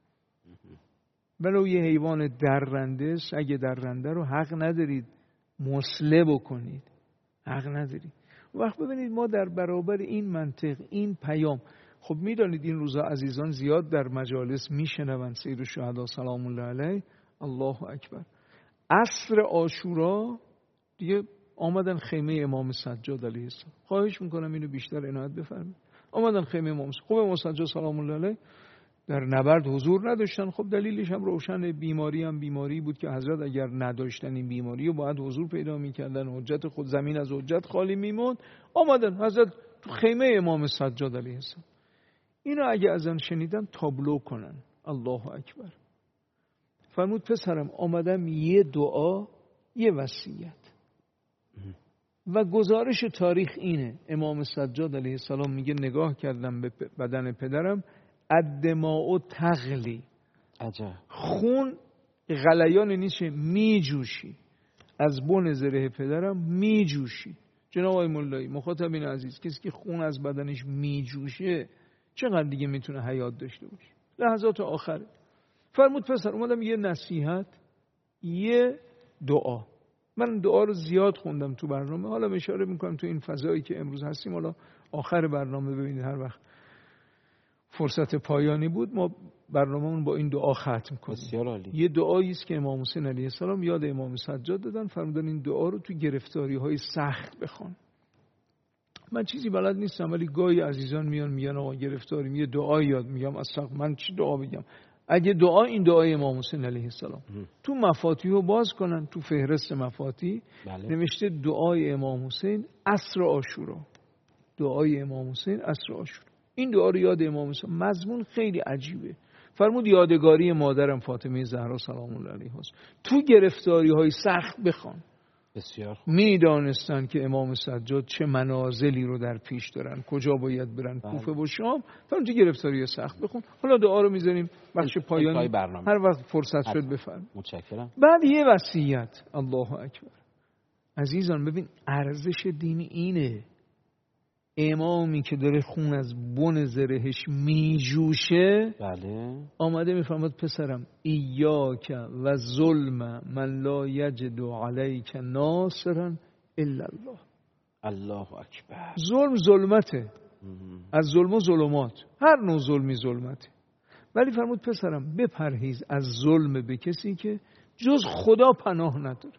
ولو یه حیوان درنده، سگ درنده رو حق ندارید مسله بکنید، حق ندارید. وقت ببینید ما در برابر این منطق، این پیام، خب میدانید این روزا عزیزان زیاد در مجالس میشنوند سید الشهدا سلام الله علیه، الله اکبر، عصر عاشورا دیگه آمدن خیمه امام سجاد علیه السلام. خواهش میکنم اینو بیشتر عنایت بفرمایید. آمدن خیمه امام سجاد. خب امام سجاد سلام الله علیه در نبرد حضور نداشتن. خب دلیلش هم روشن، بیماری هم بیماری بود که حضرت اگر نداشتن این بیماری رو باید حضور پیدا میکردن، حجت خود زمین از حجت خالی میموند. آمدن حضرت تو خیمه امام سجاد علیه السلام. اینو اگه ازن شنیدن تابلو کنن. الله اکبر. فرمود پسرم آمدم یه دعا، یه وصیت. و گزارش تاریخ اینه، امام سجاد علیه السلام میگه نگاه کردم به بدن پدرم، الدماء تغلی، عجب، خون غلیان نیست، میجوشی، از بن زره پدرم میجوشی. جناب آقای مولایی مخاطبین عزیز، کسی که خون از بدنش میجوشه چقدر دیگه میتونه حیات داشته باشه؟ لحظات آخره. فرمود پسر اومدم یه نصیحت، یه دعا. من دعا رو زیاد خوندم تو برنامه، حالا اشاره میکنم تو این فضایی که امروز هستیم، حالا آخر برنامه ببینید هر وقت فرصت پایانی بود ما برنامه‌مون با این دعا ختم کنیم. بسیار عالی. یه دعایی است که امام حسین علیه السلام یاد امام سجاد دادن، فرمودن این دعا رو تو گرفتاری‌های سخت بخوان. من چیزی بلد نیستم، ولی گاهی عزیزان میان میگن آقا گرفتاریم، یه دعا یاد میگم. اصلا من چی دعا بگم؟ اگه دعا این دعای امام حسین علیه السلام تو مفاتیح رو باز کنن، تو فهرست مفاتیح بله. نوشته دعای امام حسین عصر عاشورا، دعای امام حسین عصر عاشورا. این دعا رو یاد امام حسین، مضمون خیلی عجیبه. فرمود یادگاری مادرم فاطمه زهرا سلام الله علیها است. تو گرفتاری های سخت بخوان. بسیار میدانستن که امام سجاد چه منازلی رو در پیش دارن، کجا باید برن، بله. کوفه و شام. فرمود تو گرفتاری سخت بخون. حالا دعا رو میذاریم بخش پایانی، هر وقت فرصت شد بفرم. متشکرم. بعد یه وصیت. الله اکبر. عزیزان ببین ارزش دین اینه. امامی که داره خون از بن زرهش میجوشه بله آمده میفرماد پسرم ایاک و ظلم من لا یجد علیک ناصرا الا الله. الله اکبر. ظلم ظلمته، از ظلم و ظلمات، هر نوع ظلمی ظلمته، ولی فرمود پسرم بپرهیز از ظلم به کسی که جز خدا پناه نداره.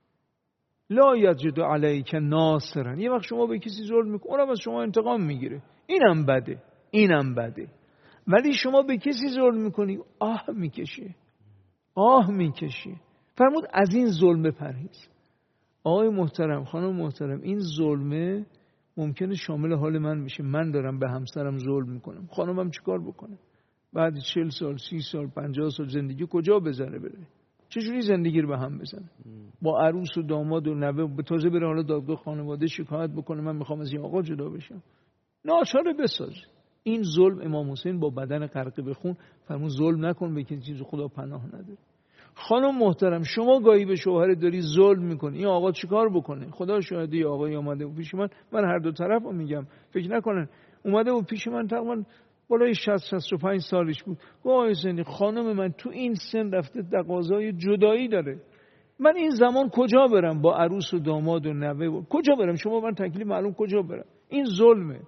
لا یجد علیک ناصرا. یه وقت شما به کسی ظلم میکنی اونم از شما انتقام میگیره، اینم بده، اینم بده. ولی شما به کسی ظلم میکنی آه میکشه، آه میکشه. فرمود از این ظلم پرهیز. آقای محترم، خانم محترم، این ظلمه ممکنه شامل حال من میشه. من دارم به همسرم ظلم میکنم، خانمم چیکار بکنه؟ بعد چهل سال، سی سال، پنجاه سال زندگی کجا بزنه بره؟ چجوری زندگی رو به هم بزنه؟ با عروس و داماد و نوه به تازه بره حالا دادگاه خانواده شکایت بکنه من میخوام از این آقا جدا بشم. ناچاره بساز. این ظلم. امام حسین با بدن غرق به خون فرمود ظلم نکن به کسی چیز خدا پناه نداره. خانم محترم، شما گاهی به شوهر داری ظلم میکنی، این آقا چیکار بکنه؟ خدا شاهده یه آقای اومده پیش من، من هر دو طرفو میگم، فکر نکنن، اومده و پیش من تقریبا بالای شصت شصت و پنج سالش بود. گفت حسینی خانم من تو این سن رفته تقاضای جدایی داره، من این زمان کجا برم با عروس و داماد و نوه و کجا برم؟ شما من تکلیف معلوم کجا برم؟ این ظلمه.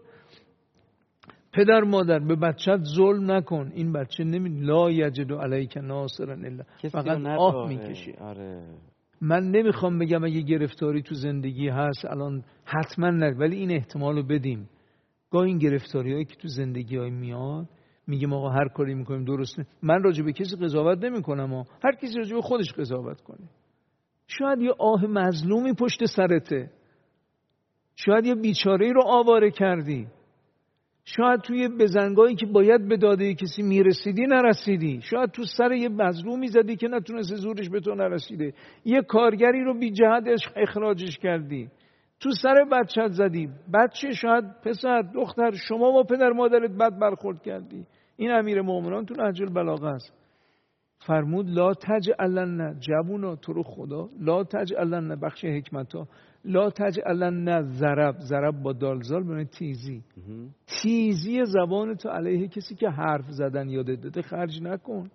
پدر مادر به بچت ظلم نکن. این بچه نمی لا یجد علیک ناصرا الا، فقط آه میکشه. آره. من نمیخوام بگم اگه گرفتاری تو زندگی هست الان حتما نه، ولی این احتمالو بدیم. گاهی این گرفتاری هایی که تو زندگی های میاد میگیم آقا هر کاری میکنیم درست نه. من راجع به کسی قضاوت نمی کنم ها. هر کسی راجع به خودش قضاوت کنه. شاید یه آه مظلومی پشت سرته، شاید یه بیچاره‌ای رو آواره کردی، شاید توی بزنگاهی که باید به داده کسی میرسیدی نرسیدی، شاید تو سر یه مظلومی زدی که نتونسته زورش به تو نرسیده، یه کارگری رو بی جهت اخراجش کردی، تو سر بچت زدی، بچه شاید پسر دختر، شما با پدر مادرت بد برخورد کردی. این امیر مومنان تو نهج البلاغه است. فرمود لا تجعلن جوونا، تو رو خدا لا تجعلن، بخش حکمتا، لا تجعلن ضرب، ضرب با دالزال بنای تیزی، تیزی زبان تو علیه کسی که حرف زدن یادت داده خرج نکن.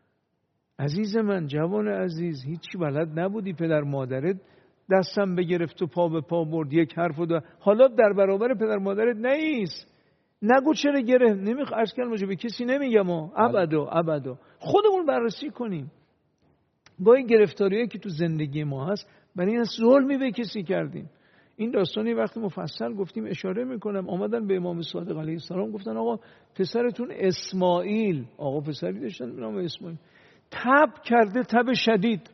عزیز من، جوان عزیز، هیچی بلد نبودی، پدر مادرت دستم بگرفت و پا به پا برد، یک حرف داد، حالا در برابر پدر مادرت نیست، نگو چرا گره. نمیخ عرض کردم به کسی نمیگم ها، ابدا ابدا. خودمون بررسی کنیم. با این گرفتاریایی که تو زندگی ما هست، برای این ظلمی به کسی کردیم. این داستانی وقتی مفصل گفتیم اشاره میکنم. آمدن به امام صادق علیه السلام گفتن آقا پسرتون اسماعیل، آقا پسری داشتن به نام اسماعیل، تب کرده، تب شدید.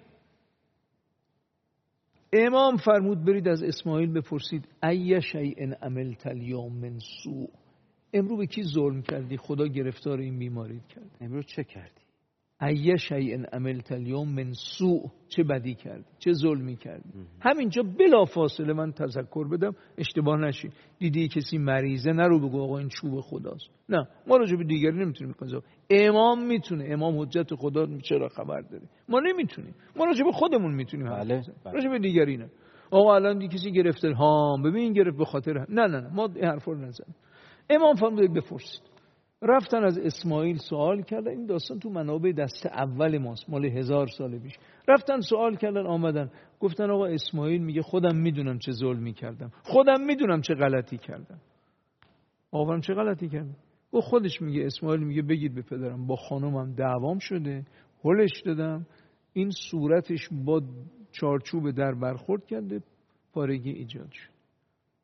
امام فرمود برید از اسماعیل بپرسید ای شیء عملت الیوم من سوء، امروز به کی ظلم کردی خدا گرفتار این بیماریت کرد؟ امروز چه کردی؟ ای شیء عملت الیوم من سوء، چه بدی کردی، چه ظلمی کردی؟ همینجا بلا فاصله من تذکر بدم اشتباه نشی. دیدی کسی مریضه نرو بگو آقا این چوب خداست. نه، ما راجع به دیگری نمیتونیم قضاوت. امام میتونه، امام حجت خدا چرا خبر داره، ما نمیتونیم. ما راجع به خودمون میتونیم. بله، بله. راجع به دیگری نه. آقا الان دی کسی گرفته، ها ببین گرفت به خاطر هم. نه نه نه، ما این حرفا رو نزنیم. امام فرمود بپرسید. رفتن از اسماعیل سوال کردن. این داستان تو منابع دست اول ماست، مال هزار سال پیش. رفتن سوال کردن، آمدن گفتن آقا اسماعیل میگه خودم میدونم چه ظلمی کردم، خودم میدونم چه غلطی کردم. آقا چه غلطی کردم؟ او خودش میگه، اسماعیل میگه بگید به پدرم با خانومم دعوام شده، هلش دادم، این صورتش با چارچوب در برخورد کرده، پارگی ایجاد شد.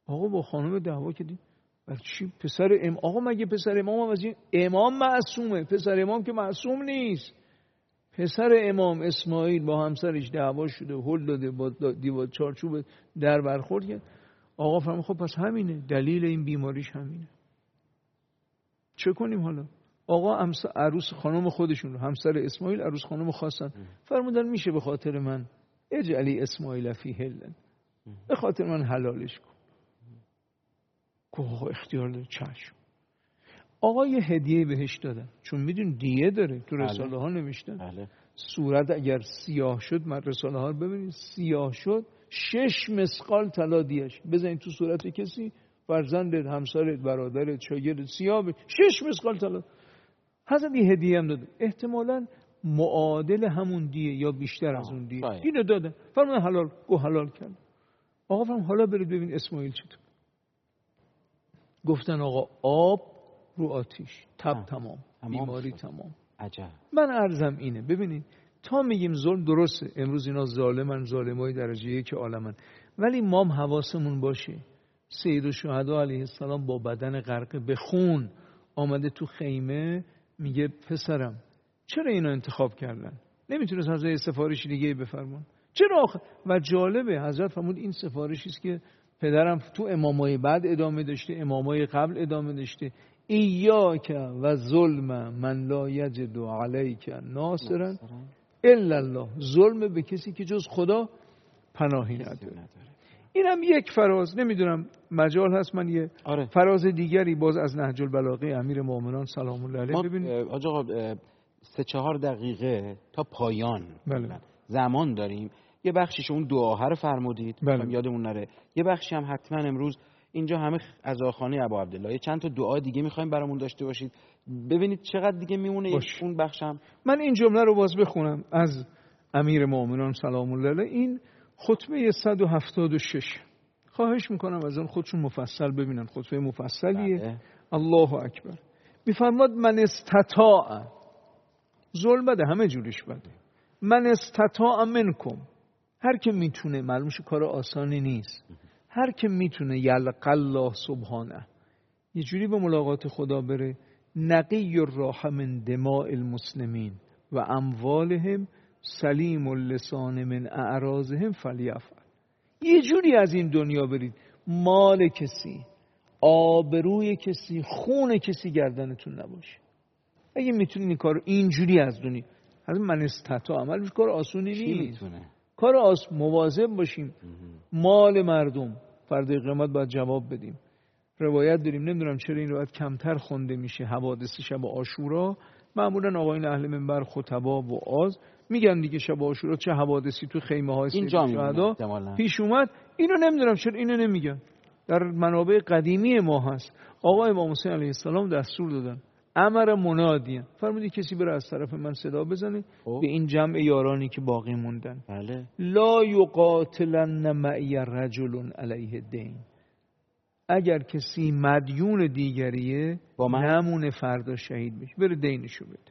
آقا با خانم دعوا کردیم برای چی؟ پسر ام آقا مگه پسر امام هم از این امام معصومه؟ پسر امام که معصوم نیست. پسر امام اسماعیل با همسرش دعوا شده، هل داده، با دیوار چارچوب در برخورد کرد. آقا فرمود خب پس همینه، دلیل این بیماریش همینه. چه کنیم حالا؟ آقا عروس خانم خودشون رو، همسر اسماعیل عروس خانم خواستن، فرمودن میشه به خاطر من اجعلی اسماعیل فی هلن، به خاطر من حلالش کن. که آقا اختیار داره، چشم. آقا یه هدیه بهش دادن، چون میدون دیه داره، تو رساله ها نوشتن. بله. صورت اگر سیاه شد، من رساله ها رو ببینید، سیاه شد شش مسقال طلا دیش بزنید تو صورت کسی، فرزندت، همسرت، برادرت، شاگردت سیاه بشه، شش مسقال طلا. حضرت یه هدیه هم داده، احتمالاً معادل همون دیه یا بیشتر از اون دیه. باید. اینو دادن، فرمودن حلال، گو حلال کرد. آقا فرمود حالا برید ببین اسماعیل چطور. گفتن آقا آب رو آتیش، تب تمام، بیماری تمام. عجب. من عرضم اینه، ببینید تا میگیم ظلم درسته، امروز اینا ظالمن، ظالمای درجه یک عالمن، ولی ما هم حواسمون باشه. سید الشهدا علیه السلام با بدن غرق به خون آمده تو خیمه، میگه پسرم چرا اینو انتخاب کردن؟ نمیتونست حضرت سفارشی دیگه بفرمان؟ چرا آخه؟ و جالبه حضرت فرمود این سفارشی است که پدرم تو امامای بعد ادامه داشته، امامای قبل ادامه داشته. ایاک و ظلم من لا یجد علیک ناصرا الا الله، ظلم به کسی که جز خدا پناهی نداره. اینم یک فراز، نمیدونم مجال هست من یه آره. فراز دیگری باز از نهج البلاغه امیر مومنان سلام الله علیه ببینید. آج آقا سه چهار دقیقه تا پایان بله. زمان داریم. یه بخشیش اون دعاها رو فرمودید، بله. یادمون نره. یه بخشی هم حتما امروز اینجا همه عزاخانه ابو عبدالله، چند تا دعا دیگه میخوایم برامون داشته باشید. ببینید چقدر دیگه میمونه باش. اون بخشم من این جمله رو باز بخونم از امیر مومنان سلام الله علیه. این خطبه صد و هفتاد و شش. خواهش میکنم از اون خودشون مفصل ببینن، خطبه مفصلیه. بله. الله اکبر. میفرماد من استطاع، ظلم بده، همه جوریش بده. من استطاع منکم، هر که میتونه، معلومش کار آسانی نیست، هر که میتونه یلق الله سبحانه یه جوری به ملاقات خدا بره، نقی الراح من دماء المسلمین و اموالهم سلیم اللسان من اعراضهم فلیفعل. یه جوری از این دنیا برید مال کسی، آبروی کسی، خون کسی گردنتون نباشه. اگه میتونین این کار اینجوری از دنیا، حالا من استطاع عمل میشه، کار آسونی نیست. کار آس مواظب باشیم. مال مردم فردا قیامت باید جواب بدیم. روایت داریم، نمیدونم چرا این روایت کمتر خونده میشه، حوادث شب عاشورا معمولا آقایون اهل منبر خطبا و آز میگن دیگه شب عاشورا چه حوادثی تو خیمه های سید شهدا پیش اومد. اینو نمیدونم چرا اینو نمیگن، در منابع قدیمی ما هست. آقا امام حسین علیه السلام دستور دادن، امر منادیه، فرمودی کسی بره از طرف من صدا بزنه به این جمع یارانی که باقی موندن. بله. لا یقاتلن معی رجل علیه دین، اگر کسی مدیون دیگریه با من نمونه فردا شهید بشه، بره دینشو بده.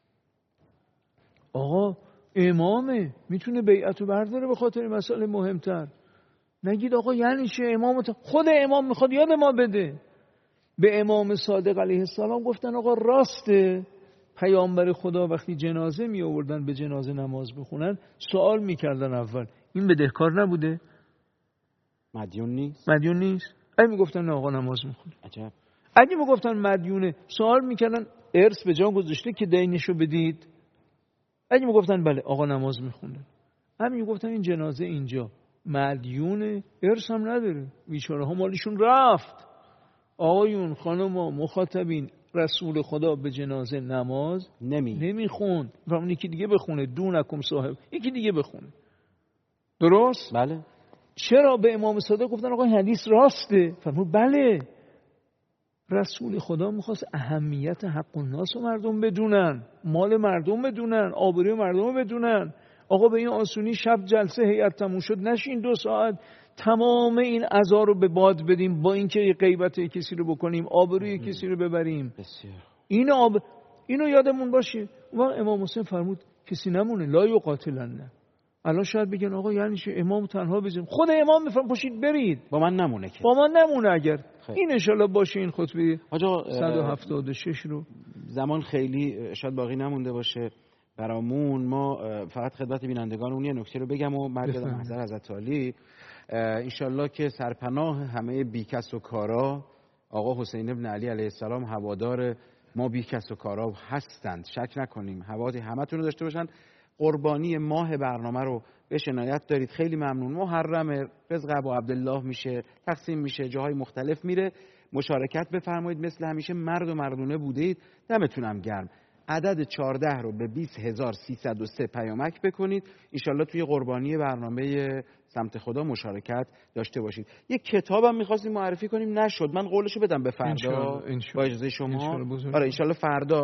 آقا امامه، میتونه بیعتو برداره به خاطر مسئله مهمتر. نگید آقا یعنی چه امام، خود امام میخواد یاد ما بده. به امام صادق علیه السلام گفتن آقا راسته پیامبر خدا وقتی جنازه می آوردن به جنازه نماز بخونن سوال میکردن اول این بدهکار نبوده؟ مدیون نیست؟ مدیون نیست؟ اگه میگفتن نه آقا نماز میخونه. عجب. اگه میگفتن مدیونه سوال میکردن ارث به جا گذاشته که دینشو بدید؟ اگه میگفتن بله آقا نماز میخونه. همین میگفتن این جنازه اینجا مدیونه، ارث هم نداره، بیچاره ها مالشون رفت. آقایون خانم مخاطبین، رسول خدا به جنازه نماز نمی نمیخون، فرمون یکی دیگه بخونه، دونکم صاحب، یکی دیگه بخونه. درست؟ بله. چرا به امام صادق گفتن آقا حدیث راسته؟ فرمون بله، رسول خدا میخواست اهمیت حق الناس رو مردم بدونن، مال مردم بدونن، آبروی مردم بدونن. آقا به این آسونی شب جلسه هیئت تموم شد نشین دو ساعت تمام این عزا رو به باد بدیم با اینکه غیبت کسی رو بکنیم، آبروی کسی رو ببریم. بسیار. اینو آب... اینو یادمون باشه. و امام حسین فرمود کسی نمونه، لا یقاتلن، الان شاید بگن آقا یعنی چه امام تنها بزنیم؟ خود امام میفرم پاشید برید، با من نمونه که با من نمونه. اگر خیلی. این انشالله باشه این خطبه آقا صد و هفتاد و شش رو زمان خیلی شاید باقی نمونده باشه برامون. ما فقط خدمت بینندگان اون یه نکته رو بگم و مرد محضر حضرت عالی انشالله که سرپناه همه بیکس و کارا آقا حسین ابن علی علیه السلام هوادار ما بیکس و کارا هستند، شک نکنیم. هوادی همتون رو داشته باشن. قربانی ماه برنامه رو به عنایت دارید، خیلی ممنون. محرم رزق ابو عبدالله میشه، تقسیم میشه، جاهای مختلف میره، مشارکت بفرمایید. مثل همیشه مرد و مردونه بودید، دمتونم گرم. عدد چهارده رو به بیست هزار و سیصد و سه پیامک بکنید. انشالله توی قربانی برنامه سمت خدا مشارکت داشته باشید. یک کتابم میخواستیم معرفی کنیم نشد، من قولشو بدم به فردا با اجازه شما. آره انشالله فردا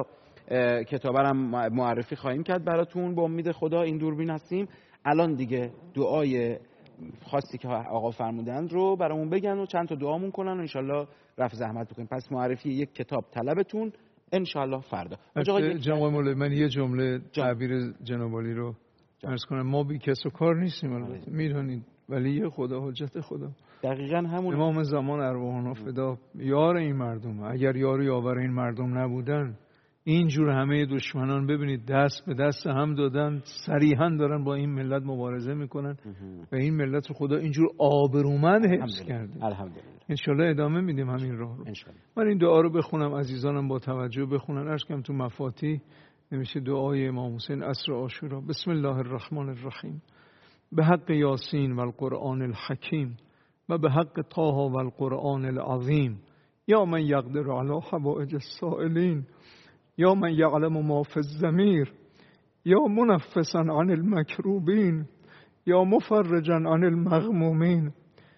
کتابرم معرفی خواهیم کرد براتون با امید خدا. این دوربین هستیم. الان دیگه دعای خاصی که آقا فرمودند رو برامون بگن و چند تا دعامون کنن و انشالله رفع زحمت بکنیم. پس معرفی یک کتاب طلبتون انشالله فردا. جناب مولا من یه جمله تعبیر جناب عالی رو عرض کنم. ما بی کس و کار نیستیم البته میدونید، ولی یه خدا حجت خدا. دقیقاً همون امام زمان ارواحنا فدا یار این مردم. اگر یار و یاور این مردم نبودن اینجور همه دشمنان ببینید دست به دست هم دادن، صریحا دارن با این ملت مبارزه میکنن و این ملت رو خدا اینجور آبرومند حفظ کرده. الحمدلله. انشالله ادامه میدیم همین راه رو. من این دعا رو بخونم، عزیزانم با توجه بخونن. عرض کنم تو مفاتیح نمیشه دعای امام حسین عصر عاشورا. بسم الله الرحمن الرحیم. به حق یاسین و القرآن الحکیم و به حق طه و القرآن العظیم. یا من یقدر علی حوائج السائلین، یا من یعلم ما فی الضمیر، یا منفسا عن المکروبین، یا مفرجا عن المغمومین،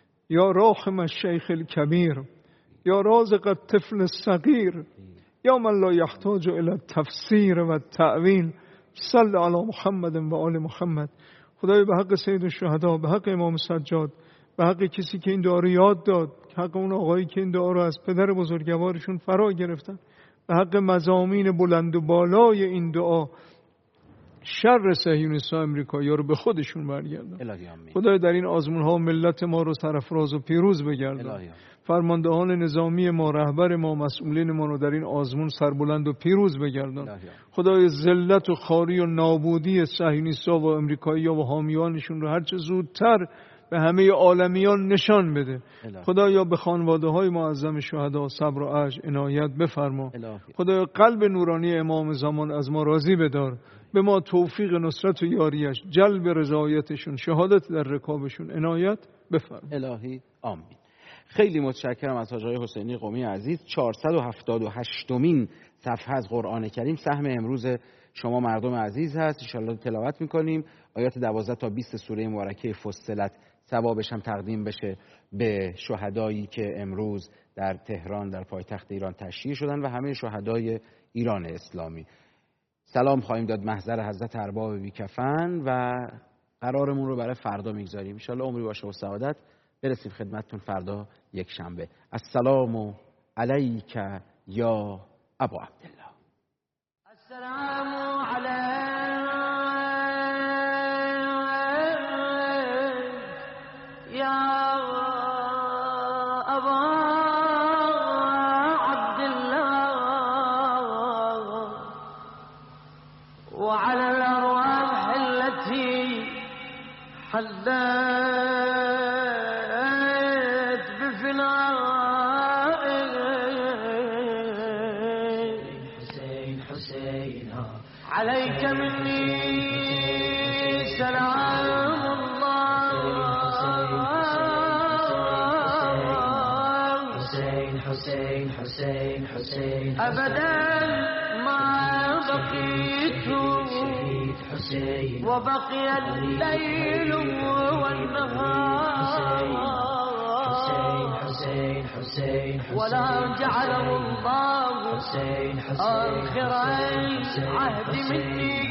یا راحم الشیخ الکبیر، یا رازق الطفل الصغیر، یا من لا یحتاج الی التفسیر و التأویل. صل علی محمد و آل محمد. خدای به حق سید الشهدا، به حق امام سجاد، به حق کسی که این دعا رو یاد داد، حق اون آقایی که این دعا رو از پدر بزرگوارشون فرا گرفتن، به حق مضامین بلند و بالای این دعا شر صهیونیست‌ها امریکایی‌ها رو به خودشون برگردن. خدای در این آزمون‌ها ملت ما رو سرفراز و پیروز بگردان. فرماندهان نظامی ما، رهبر ما، مسئولین ما رو در این آزمون سربلند و پیروز بگردان. خدای ذلت و خواری و نابودی صهیونیست‌ها و امریکایی‌ها و حامیانشون رو هر چه زودتر به همه عالمیان نشان بده. خدایا به خانواده‌های معظم شهدا صبر و عجز عنایت بفرما. خدایا قلب نورانی امام زمان از ما راضی بدار. به ما توفیق نصرت و یاریش، جلب رضایتشون، شهادت در رکابشون عنایت بفرما. الهی آمین. خیلی متشکرم از حاج آقای حسینی قمی عزیز. چهارصد و هفتاد و هشتمین صفحه از قرآن کریم سهم امروز شما مردم عزیز هست. ان شاءالله تلاوت می‌کنیم. آیات دوازده تا بیست سوره مبارکه فصلت ثوابش هم تقدیم بشه به شهدایی که امروز در تهران در پایتخت ایران تشییع شدن و همه شهدای ایران اسلامی. سلام خواهیم داد محضر حضرت ارباب بیکفن و قرارمون رو برای فردا میگذاریم. ان شاءالله عمری باشه و سعادت برسیم خدمتتون فردا یک شنبه. السلام علیک یا ابو عبدالله. السلام علیک یا ابا عبدالله وعلى الأرواح التي حلت عليك مني سلام الله. حسين حسين حسين حسين أبدا ما بقيت وبقي الليل والنهار حسين حسين ولا جعله الله آخر عهد مني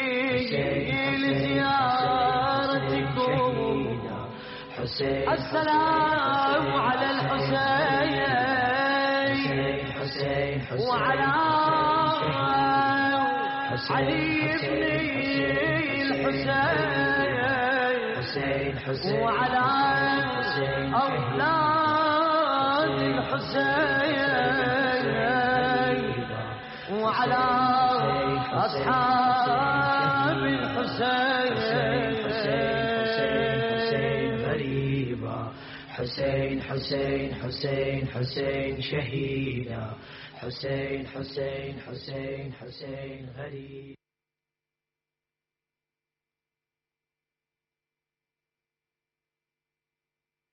لزيارتكم. السلام على الحسين وعلى علي بن الحسين وعلى أولاد الحسين وعلى أصحاب الحسين حسين حسين حسين حسين شهيدا حسين حسين حسين حسين غريب